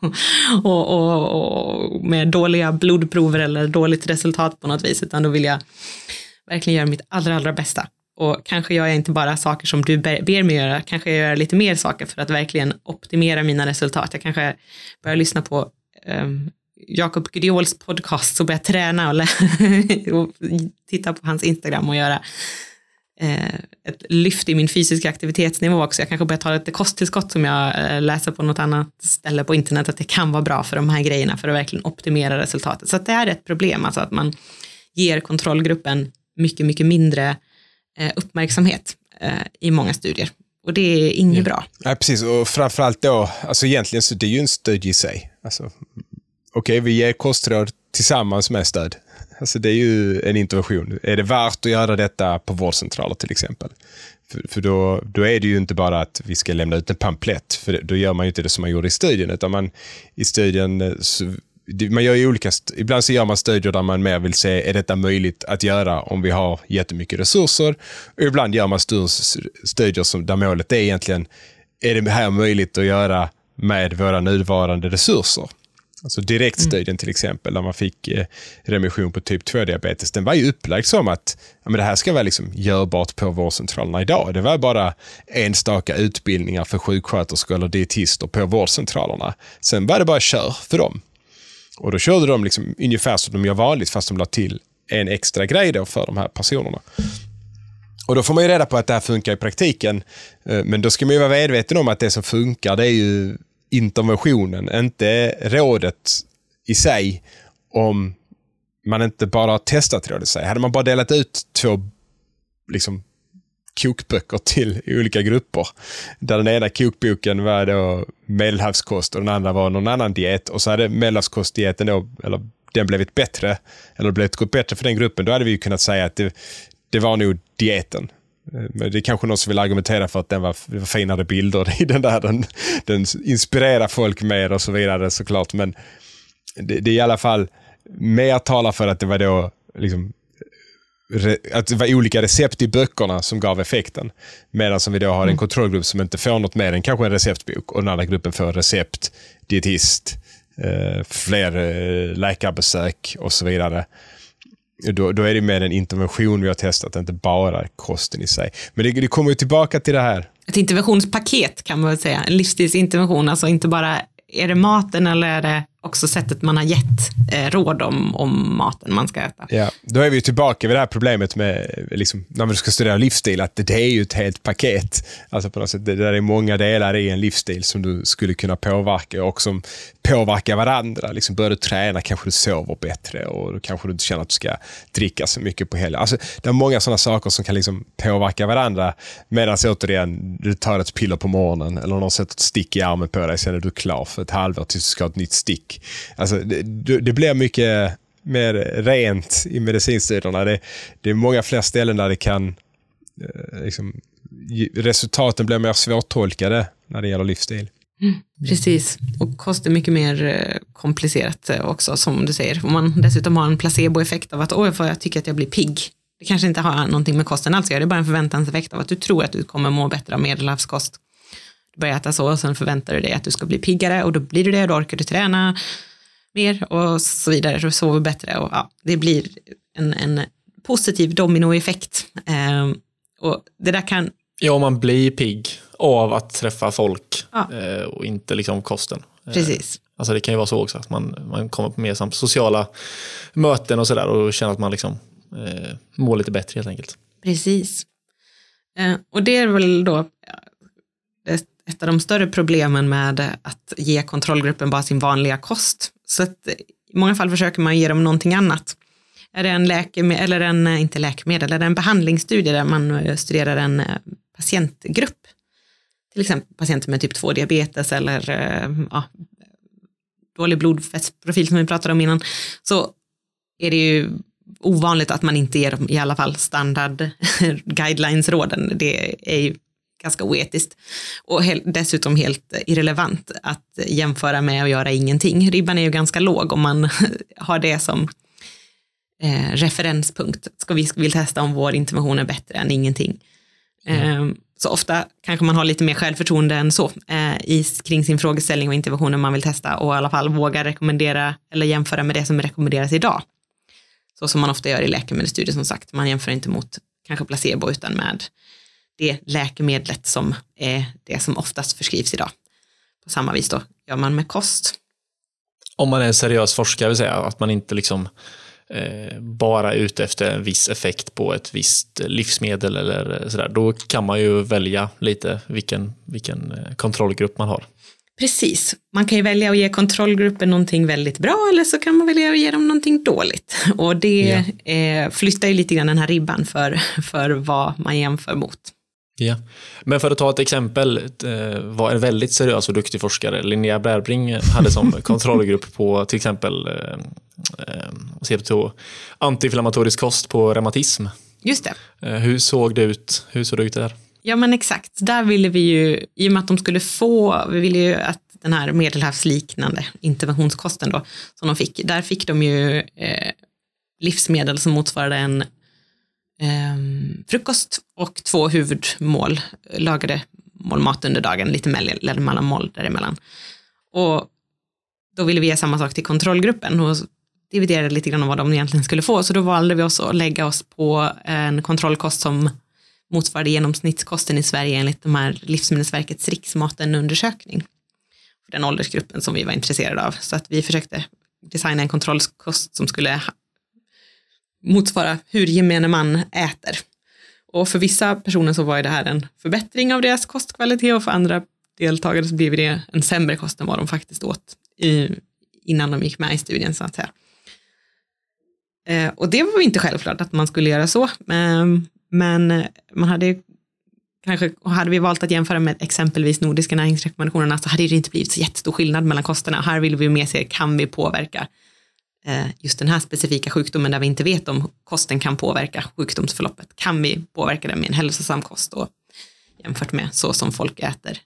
och med dåliga blodprover eller dåligt resultat på något vis, utan då vill jag verkligen göra mitt allra bästa. Och kanske gör jag inte bara saker som du ber mig göra, kanske jag gör lite mer saker för att verkligen optimera mina resultat. Jag kanske börjar lyssna på Jakob Gudiols podcast och börja träna och titta på hans Instagram och göra ett lyft i min fysiska aktivitetsnivå också. Jag kanske börjar ta lite kosttillskott som jag läser på något annat ställe på internet, att det kan vara bra för de här grejerna för att verkligen optimera resultatet. Så att det är ett problem, alltså att man ger kontrollgruppen mycket, mycket mindre uppmärksamhet i många studier. Och det är inget bra. Ja, precis. Och framförallt då, alltså egentligen så det är ju en studie i sig. Alltså, okej, vi ger kostråd tillsammans med stöd. Alltså det är ju en intervention. Är det värt att göra detta på vårdcentraler till exempel? För då är det ju inte bara att vi ska lämna ut en pamflett, för då gör man ju inte det som man gjorde i studien, utan i studien man gör ju ibland så gör man studier där man mer vill se, är detta möjligt att göra om vi har jättemycket resurser, och ibland gör man studier där målet är egentligen, är det här möjligt att göra med våra nuvarande resurser? Alltså direktstudien till exempel, där man fick remission på typ 2-diabetes, den var ju upplagd som att det här ska vara liksom görbart på vårdcentralerna idag. Det var bara enstaka utbildningar för sjuksköterskor eller dietister på vårdcentralerna. Sen var det bara kör för dem. Och då körde de liksom ungefär som de gör vanligt, fast de la till en extra grej då för de här personerna. Och då får man ju reda på att det här funkar i praktiken. Men då ska man ju vara medveten om att det som funkar, det är ju interventionen, inte rådet i sig om man inte bara har testat råd i sig. Hade man bara delat ut 2 liksom kokböcker till olika grupper, där den ena kokboken var då medelhavskost och den andra var någon annan diet, och så hade medelhavskostdieten då, eller den blivit bättre, eller blivit gått bättre för den gruppen, då hade vi ju kunnat säga att det var nog dieten. Men det är kanske någon som vill argumentera för att det var finare bilder i den där, den inspirerar folk mer och så vidare såklart, men det är i alla fall mer talar för att det var då liksom att det var olika recept i böckerna som gav effekten, medan som vi då har en kontrollgrupp som inte får något mer än kanske en receptbok, och den andra gruppen får recept, dietist, fler läkarbesök och så vidare. Då är det mer en intervention vi har testat, inte bara kosten i sig. Men det kommer ju tillbaka till det här. Ett interventionspaket kan man väl säga, en livsstilsintervention, alltså inte bara är det maten eller är det också sättet man har gett råd om maten man ska äta. Ja, då är vi tillbaka vid det här problemet med liksom, när man ska studera livsstil, att det är ju ett helt paket. Alltså på något sätt, det där är många delar i en livsstil som du skulle kunna påverka och som påverkar varandra. Liksom börjar du träna, kanske du sover bättre, och då kanske du inte känner att du ska dricka så mycket på helgen. Alltså det är många sådana saker som kan liksom påverka varandra, medan återigen du tar ett piller på morgonen eller någon sätter ett stick i armen på dig, sen är du klar för ett halvår tills du ska ha ett nytt stick. Alltså det blir mycket mer rent i medicinstudierna. Det är många fler ställen där det kan liksom, resultaten blir mer svårtolkade när det gäller livsstil. Precis, och kost är mycket mer komplicerat också, som du säger. Om man dessutom har en placeboeffekt av att jag tycker att jag blir pigg. Det kanske inte har någonting med kosten alls, det är bara en förväntanseffekt av att du tror att du kommer må bättre av medelhavskost. Du börjar äta så och sen förväntar du dig att du ska bli piggare, och då blir du det, och då orkar du träna mer och så vidare, och sover bättre, och det blir en positiv dominoeffekt. Och det där kan... Ja, man blir pigg av att träffa folk och inte liksom kosten. Precis. Alltså det kan ju vara så också att man kommer på mer sociala möten och sådär och känner att man liksom mår lite bättre helt enkelt. Precis. Och det är väl då ett av de större problemen med att ge kontrollgruppen bara sin vanliga kost. Så att i många fall försöker man ge dem någonting annat. Är det en läkemedel, eller en behandlingsstudie där man studerar en patientgrupp. Till exempel patienter med typ 2 diabetes eller dålig blodfettprofil som vi pratade om innan. Så är det ju ovanligt att man inte ger dem i alla fall standard guidelines-råden. Det är ju ganska oetiskt och dessutom helt irrelevant att jämföra med att göra ingenting. Ribban är ju ganska låg om man har det som referenspunkt. Vi vill testa om vår intervention är bättre än ingenting. Så ofta kanske man har lite mer självförtroende än så kring sin frågeställning och interventionen man vill testa, och i alla fall våga rekommendera eller jämföra med det som rekommenderas idag. Så som man ofta gör i läkemedelsstudier, som sagt. Man jämför inte mot kanske placebo utan med det läkemedlet som är det som oftast förskrivs idag. På samma vis då gör man med kost. Om man är en seriös forskare vill säga att man inte liksom bara är ute efter en viss effekt på ett visst livsmedel eller sådär, då kan man ju välja lite vilken kontrollgrupp man har. Precis, man kan ju välja att ge kontrollgruppen någonting väldigt bra, eller så kan man välja att ge dem någonting dåligt, och det flyttar ju lite grann den här ribban för vad man jämför mot. Ja, men för att ta ett exempel, var en väldigt seriös och duktig forskare, Linnea Brärbring, hade som kontrollgrupp på till exempel antiinflammatorisk kost på reumatism. Just det. Hur såg det ut där? Ja, men exakt. Där ville vi ju, i och med att de skulle vi ville ju att den här medelhavsliknande interventionskosten då, som de fick, där fick de ju livsmedel som motsvarade en frukost och 2 huvudmål, lagade målmat under dagen, lite mellanmål däremellan. Och då ville vi ge samma sak till kontrollgruppen och dividerade lite grann om vad de egentligen skulle få. Så då valde vi oss att lägga oss på en kontrollkost som motsvarade genomsnittskosten i Sverige enligt de här Livsmedelsverkets riksmatenundersökning för den åldersgruppen som vi var intresserade av. Så att vi försökte designa en kontrollkost som skulle motsvara hur gemene man äter. Och för vissa personer så var det här en förbättring av deras kostkvalitet, och för andra deltagare så blev det en sämre kost än vad de faktiskt åt innan de gick med i studien så att säga. Och det var inte självklart att man skulle göra så. Men man hade vi valt att jämföra med exempelvis nordiska näringsrekommendationerna så hade det inte blivit så jättestor skillnad mellan kostnaderna. Här vill vi mer se, kan vi påverka just den här specifika sjukdomen där vi inte vet om kosten kan påverka sjukdomsförloppet. Kan vi påverka det med en hälsosam kost då, jämfört med så som folk äter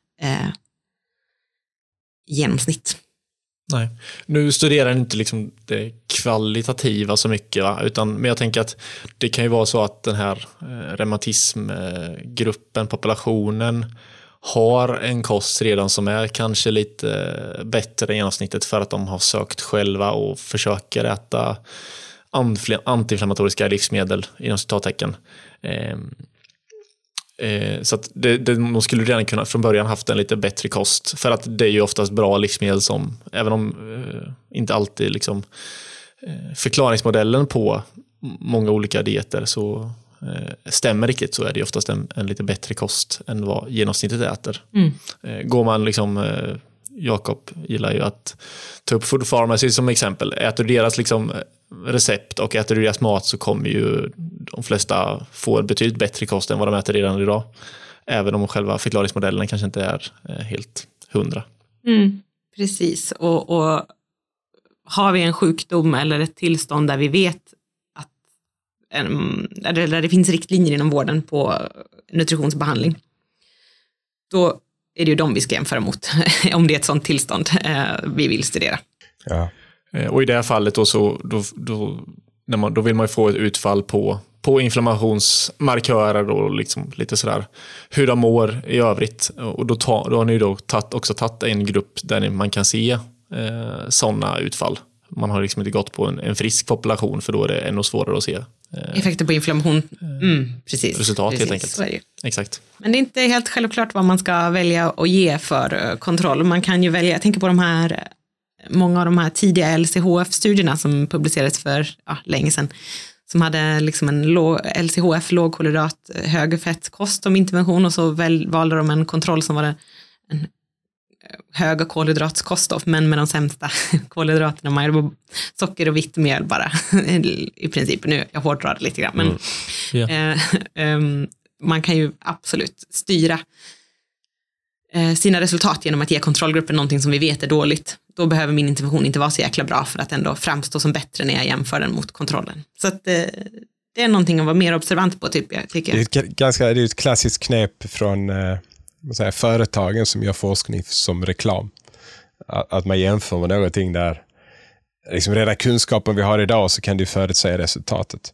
i genomsnitt. Nej, nu studerar inte liksom det kvalitativa så mycket, men jag tänker att det kan ju vara så att den här reumatismgruppen, populationen, har en kost redan som är kanske lite bättre än genomsnittet för att de har sökt själva och försöker äta antiinflammatoriska livsmedel inom citattecken. Så att de skulle redan kunna från början haft en lite bättre kost, för att det är ju oftast bra livsmedel som, även om inte alltid liksom förklaringsmodellen på många olika dieter så stämmer riktigt, så är det oftast en lite bättre kost än vad genomsnittet äter. Går man liksom, Jakob gillar ju att ta upp Food Pharmacy som exempel, äter du deras liksom recept och äter du deras mat så kommer ju de flesta få betydligt bättre kost än vad de äter redan idag, även om själva förklaringsmodellen kanske inte är helt 100. Precis, och har vi en sjukdom eller ett tillstånd där vi vet att där det finns riktlinjer inom vården på nutritionsbehandling, då är det ju de vi ska jämföra mot om det är ett sådant tillstånd vi vill studera. Ja. Och i det här fallet då vill man ju få ett utfall på inflammationsmarkörer och liksom lite sådär hur de mår i övrigt. Och då har ni då tagit en grupp där man kan se sådana utfall. Man har liksom inte gått på en frisk population, för då är det ännu svårare att se effekter på inflammation. Precis. Resultat precis, helt enkelt. Exakt. Men det är inte helt självklart vad man ska välja att ge för kontroll. Man kan ju välja, jag tänker på många av de här tidiga LCHF-studierna som publicerades för länge sedan, som hade liksom en LCHF, lågkolhydrat, högfettkost som intervention, och så valde de en kontroll som var en höga kolhydratskost, men med de sämsta kolhydraterna. Man hade socker och vitt mjöl bara i princip. Nu jag hårdrar det lite grann, men man kan ju absolut styra sina resultat genom att ge kontrollgruppen någonting som vi vet är dåligt. Då behöver min intervention inte vara så jäkla bra för att ändå framstå som bättre när jag jämför den mot kontrollen. Så att det är någonting att vara mer observant på, tycker jag. Det är ett klassiskt knep från företagen som gör forskning som reklam. Att man jämför med någonting där liksom redan kunskapen vi har idag, så kan du förutsäga resultatet.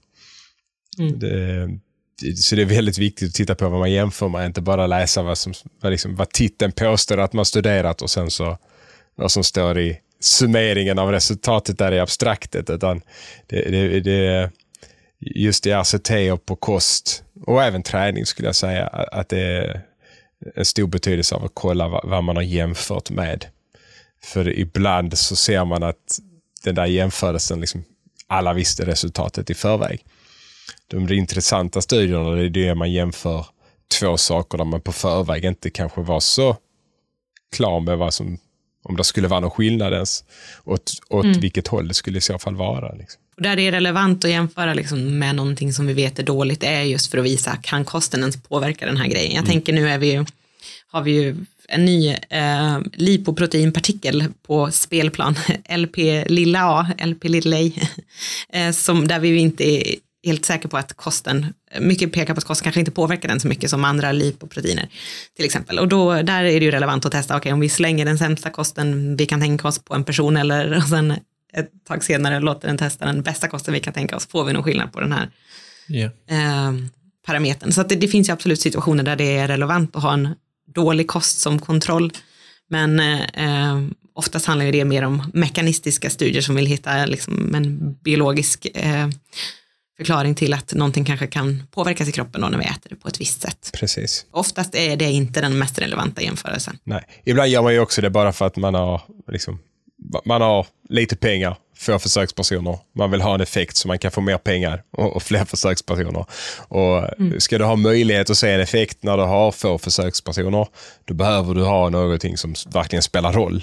Så det är väldigt viktigt att titta på vad man jämför med, inte bara läsa vad titeln påstår att man studerat och sen så vad som står i summeringen av resultatet där är abstraktet, utan det just i RCT och på kost och även träning skulle jag säga att det är en stor betydelse av att kolla vad man har jämfört med. För ibland så ser man att den där jämförelsen, liksom, alla visste resultatet i förväg. De intressanta studierna, det är det man jämför två saker där man på förväg inte kanske var så klar med om det skulle vara någon skillnad ens åt vilket håll det skulle i så fall vara. Liksom. Och där det är relevant att jämföra liksom med någonting som vi vet är dåligt är just för att visa, kan kosten ens påverka den här grejen? Jag tänker nu har vi ju en ny lipoproteinpartikel på spelplan, LP-A, som där vi inte är helt säker på att kosten, mycket pekar på att kosten kanske inte påverkar den så mycket som andra lipoproteiner till exempel. Och där är det ju relevant att testa, om vi slänger den sämsta kosten vi kan tänka oss på en person, eller och sen ett tag senare låter den testa den bästa kosten vi kan tänka oss, får vi någon skillnad på den här parametern. Så att det finns ju absolut situationer där det är relevant att ha en dålig kost som kontroll, men oftast handlar det mer om mekanistiska studier som vill hitta liksom en biologisk förklaring till att någonting kanske kan påverkas i kroppen då när vi äter det på ett visst sätt. Precis. Oftast är det inte den mest relevanta jämförelsen. Nej, ibland gör man ju också det bara för att man har lite pengar, få försökspersoner. Man vill ha en effekt så man kan få mer pengar och fler försökspersoner. Och ska du ha möjlighet att se en effekt när du har få försökspersoner, då behöver du ha någonting som verkligen spelar roll.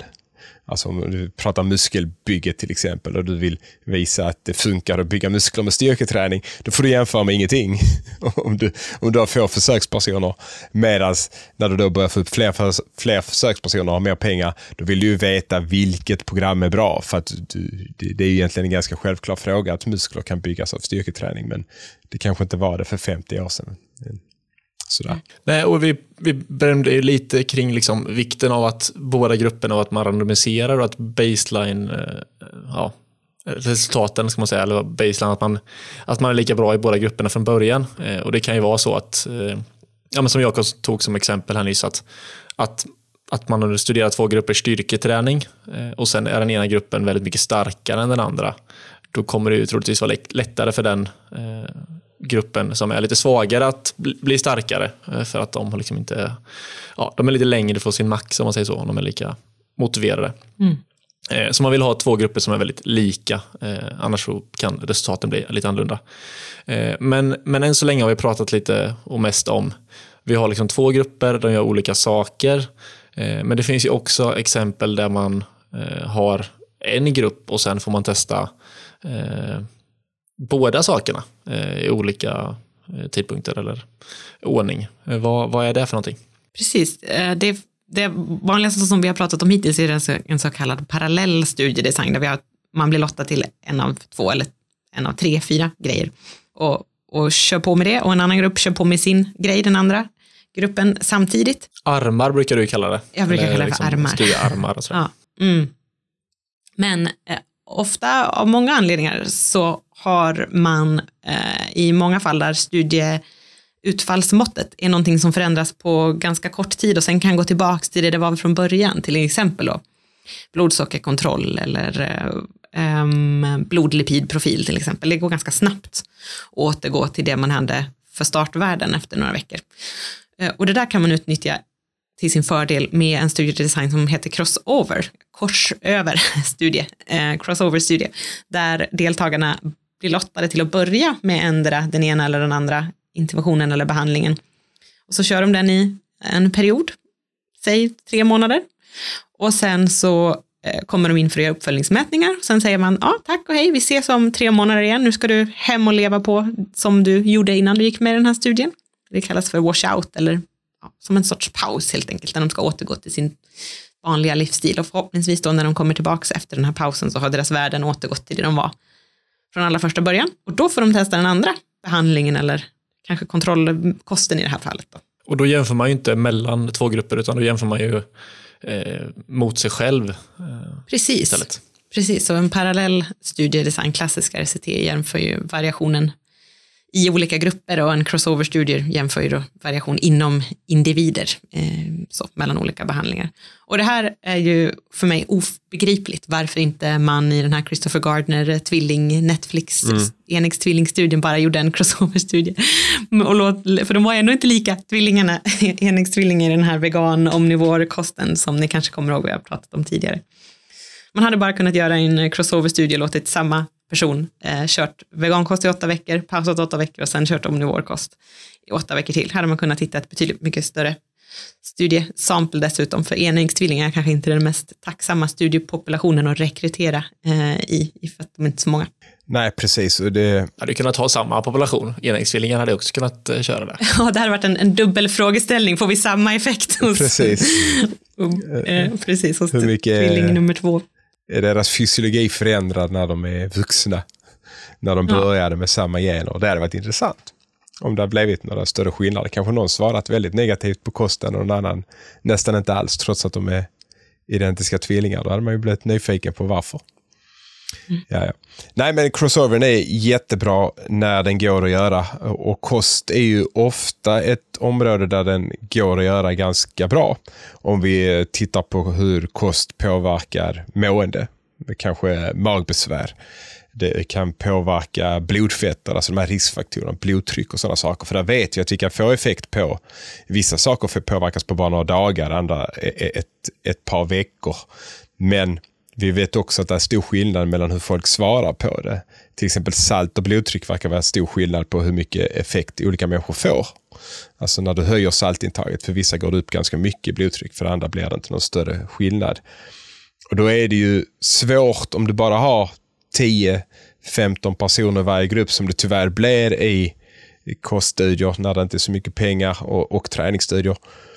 Alltså om du pratar muskelbygge till exempel och du vill visa att det funkar att bygga muskler med styrketräning, då får du jämföra med ingenting om du har få försökspersoner. Medan när du då börjar få upp fler försökspersoner och har mer pengar, då vill du ju veta vilket program är bra, för att det är egentligen en ganska självklar fråga att muskler kan byggas av styrketräning, men det kanske inte var det för 50 år sedan. Sådär. Nej, och vi berömde ju lite kring liksom vikten av att båda grupperna och att man randomiserar och att baseline resultaten ska man säga, eller baseline att man är lika bra i båda grupperna från början. Och det kan ju vara så att men som jag tog som exempel här nyss, att man har studerat 2 gruppers styrketräning och sen är den ena gruppen väldigt mycket starkare än den andra. Då kommer det ju troligtvis vara lättare för den gruppen som är lite svagare att bli starkare, för att de har liksom inte, de är lite längre från sin max, om man säger så, de är lika motiverade. Så man vill ha 2 grupper som är väldigt lika, annars så kan resultaten bli lite annorlunda. Men än så länge har vi pratat lite och mest om, vi har liksom 2 grupper, de gör olika saker, men det finns ju också exempel där man har en grupp och sen får man testa båda sakerna i olika tidpunkter eller ordning. Vad är det för någonting? Precis. Det vanligaste som vi har pratat om hittills är en så kallad parallell studiedesign, där man blir lottad till en av 2 eller en av 3, 4 grejer och kör på med det, och en annan grupp kör på med sin grej, den andra gruppen samtidigt. Armar brukar du kalla det. Jag brukar kalla det för armar. Studiearmar och så. Ja. Men ofta av många anledningar så har man i många fall där studieutfallsmåttet är någonting som förändras på ganska kort tid och sen kan gå tillbaka till det var från början, till exempel då blodsockerkontroll eller blodlipidprofil till exempel. Det går ganska snabbt att återgå till det man hade för startvärden efter några veckor. Och det där kan man utnyttja till sin fördel med en studiedesign som heter crossover-studie, där deltagarna blir lottade till att börja med ändra den ena eller den andra interventionen eller behandlingen. Och så kör de den i en period, säg 3 månader. Och sen så kommer de in för att göra uppföljningsmätningar. Sen säger man, tack och hej, vi ses om 3 månader igen. Nu ska du hem och leva på som du gjorde innan du gick med i den här studien. Det kallas för washout, eller som en sorts paus helt enkelt, när de ska återgå till sin vanliga livsstil. Och förhoppningsvis då när de kommer tillbaka efter den här pausen så har deras värden återgått till det de var från allra första början. Och då får de testa den andra behandlingen eller kanske kontrollkosten i det här fallet då. Och då jämför man ju inte mellan 2 grupper, utan då jämför man ju mot sig själv. Precis. Istället. Precis, så en parallell studiedesign, klassisk RCT, jämför ju variationen i olika grupper, och en crossover-studie jämför ju då variation inom individer mellan olika behandlingar. Och det här är ju för mig obegripligt varför inte man i den här Christopher Gardner enäggstvilling-studien bara gjorde en crossover-studie. För de var ändå inte lika, tvillingarna, enäggstvillingar i den här vegan-omnivor-kosten som ni kanske kommer ihåg vi har pratat om tidigare. Man hade bara kunnat göra en crossover-studie, låtit samma person kört vegankost i 8 veckor, pausat 8 veckor och sen kört omnivorkost i 8 veckor till. Här hade man kunnat hitta ett betydligt mycket större studiesample dessutom, för enäggstvillingar är kanske inte den mest tacksamma studiepopulationen att rekrytera i för att de är inte så många. Nej, precis. Och det hade kunnat ha samma population. Enäggstvillingar hade också kunnat köra det. Ja, det hade varit en dubbel frågeställning. Får vi samma effekt hos, precis. Precis, hos tvilling nummer 2? Är deras fysiologi förändrad när de är vuxna? När de började med samma gener? Det hade varit intressant. Om det har blivit några större skillnader. Kanske någon svarat väldigt negativt på kosten och någon annan nästan inte alls, trots att de är identiska tvillingar. Då hade man ju blivit nyfiken på varför. Ja. Nej, men crossovern är jättebra när den går att göra, och kost är ju ofta ett område där den går att göra ganska bra. Om vi tittar på hur kost påverkar mående, kanske magbesvär. Det kan påverka blodfetter, alltså de här riskfaktorerna, blodtryck och sådana saker. För där vet vi att vi kan få effekt på vissa saker, för påverkas på bara några dagar, andra ett par veckor. Men vi vet också att det är stor skillnad mellan hur folk svarar på det. Till exempel salt och blodtryck verkar vara stor skillnad på hur mycket effekt olika människor får. Alltså när du höjer saltintaget, för vissa går det upp ganska mycket blodtryck, för andra blir det inte någon större skillnad. Och då är det ju svårt om du bara har 10-15 personer i varje grupp, som det tyvärr blir i koststudier när det inte är så mycket pengar och träningsstudier.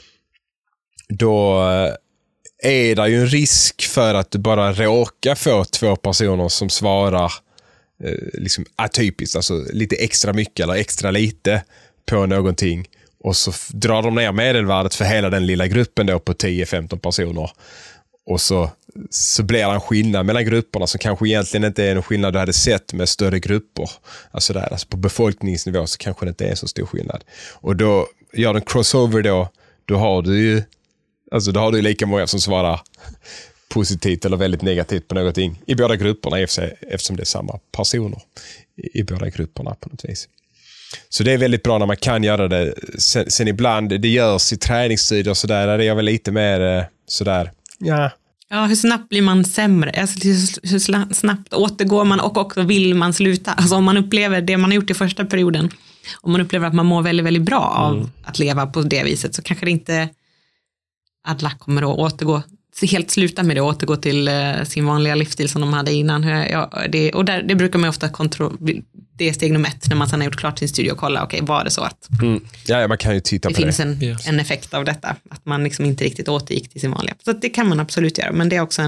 Då är det ju en risk för att du bara råkar få 2 personer som svarar liksom atypiskt, alltså lite extra mycket eller extra lite på någonting, och så drar de ner medelvärdet för hela den lilla gruppen då på 10-15 personer, och så blir det en skillnad mellan grupperna som kanske egentligen inte är en skillnad du hade sett med större grupper. Alltså på befolkningsnivå så kanske det inte är så stor skillnad. Och då gör en crossover då har du ju lika många som svarar positivt eller väldigt negativt på någonting i båda grupperna, eftersom det är samma personer i båda grupperna på något vis. Så det är väldigt bra när man kan göra det. Sen ibland, det görs i träningsstudier och sådär, där är jag väl lite mer sådär, ja. Ja, hur snabbt blir man sämre? Alltså, hur snabbt återgår man och också vill man sluta? Alltså om man upplever det man har gjort i första perioden, om man upplever att man mår väldigt, väldigt bra av att leva på det viset, så kanske det inte alla kommer att återgå, helt sluta med det och återgå till sin vanliga livsstil som de hade innan. Det brukar man ofta det är steg nummer 1 när man sedan har gjort klart sin studie och kolla, okej, var det så att ja, man kan ju titta på det. Det finns en effekt av detta, att man liksom inte riktigt återgick till sin vanliga. Så det kan man absolut göra, men det är också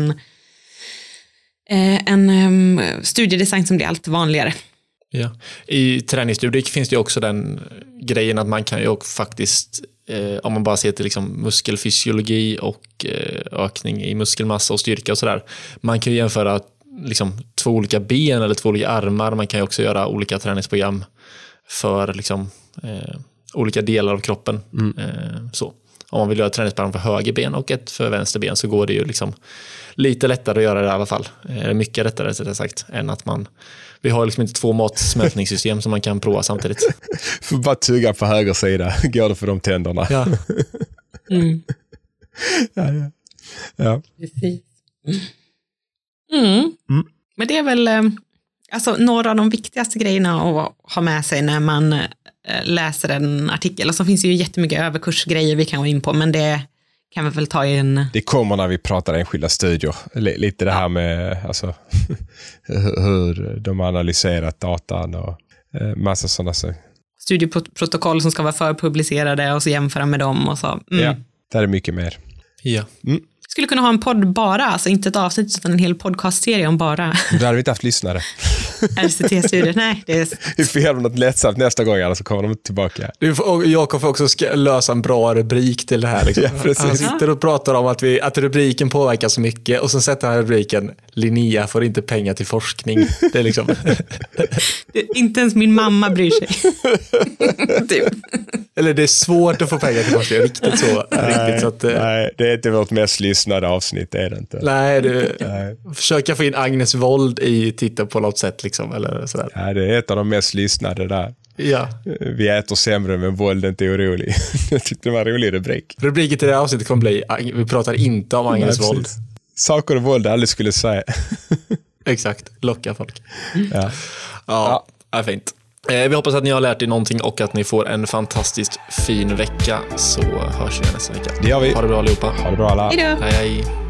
en studiedesign som blir allt vanligare. Ja. I träningsstudier finns det ju också den grejen att man kan ju faktiskt, om man bara ser till liksom muskelfysiologi och ökning i muskelmassa och styrka och sådär, man kan ju jämföra liksom 2 olika ben eller 2 olika armar. Man kan ju också göra olika träningsprogram för liksom olika delar av kroppen. Så om man vill göra träningsprogram för höger ben och ett för vänster ben, så går det ju liksom lite lättare att göra det i alla fall. Mycket lättare, så det sagt, än att vi har liksom inte 2 matsmältningssystem som man kan prova samtidigt. Får bara tugga på höger sida. Går det för de tänderna? Ja. Ja. Precis. Men det är väl alltså några av de viktigaste grejerna att ha med sig när man läser en artikel. Och så finns det ju jättemycket överkursgrejer vi kan gå in på, men det kan vi väl ta i en... Det kommer när vi pratar enskilda studier. Lite det här med alltså, hur de har analyserat datan och massa sådana saker. Studieprotokoll som ska vara förpublicerade och så jämföra med dem och så. Ja, det är mycket mer. Ja. Skulle kunna ha en podd bara, alltså inte ett avsnitt utan en hel podcastserie om bara. Då hade vi inte haft lyssnare. RCT-studier, nej. Vi får göra något lättsamt nästa gång, annars så kommer de tillbaka. Jakob får också lösa en bra rubrik till det här. Liksom. Ja, han sitter och pratar om att rubriken påverkar så mycket, och så sätter han rubriken Linnea får inte pengar till forskning. Det är liksom... inte ens min mamma bryr sig. Typ. Eller det är svårt att få pengar till forskning. Riktigt så. Nej, så att, nej, det är inte vårt mest lyssnade avsnitt, det är det inte. Nej, försöka få in Agnes Wold i titta på något sätt liksom, eller sådär. Ja, det är ett av de mest lyssnade där. Ja. Vi äter sämre, men Wold är inte orolig. Jag tyckte det var en rolig rubrik. Rubriken till det här avsnittet kommer bli vi pratar inte om Agnes Wold. Saker och Wold aldrig skulle säga. Exakt, locka folk. Ja, är fint. Vi hoppas att ni har lärt er någonting och att ni får en fantastiskt fin vecka, så hörs vi nästa vecka. Det gör vi. Ha det bra allihopa. Ha det bra alla. Hejdå. Hej.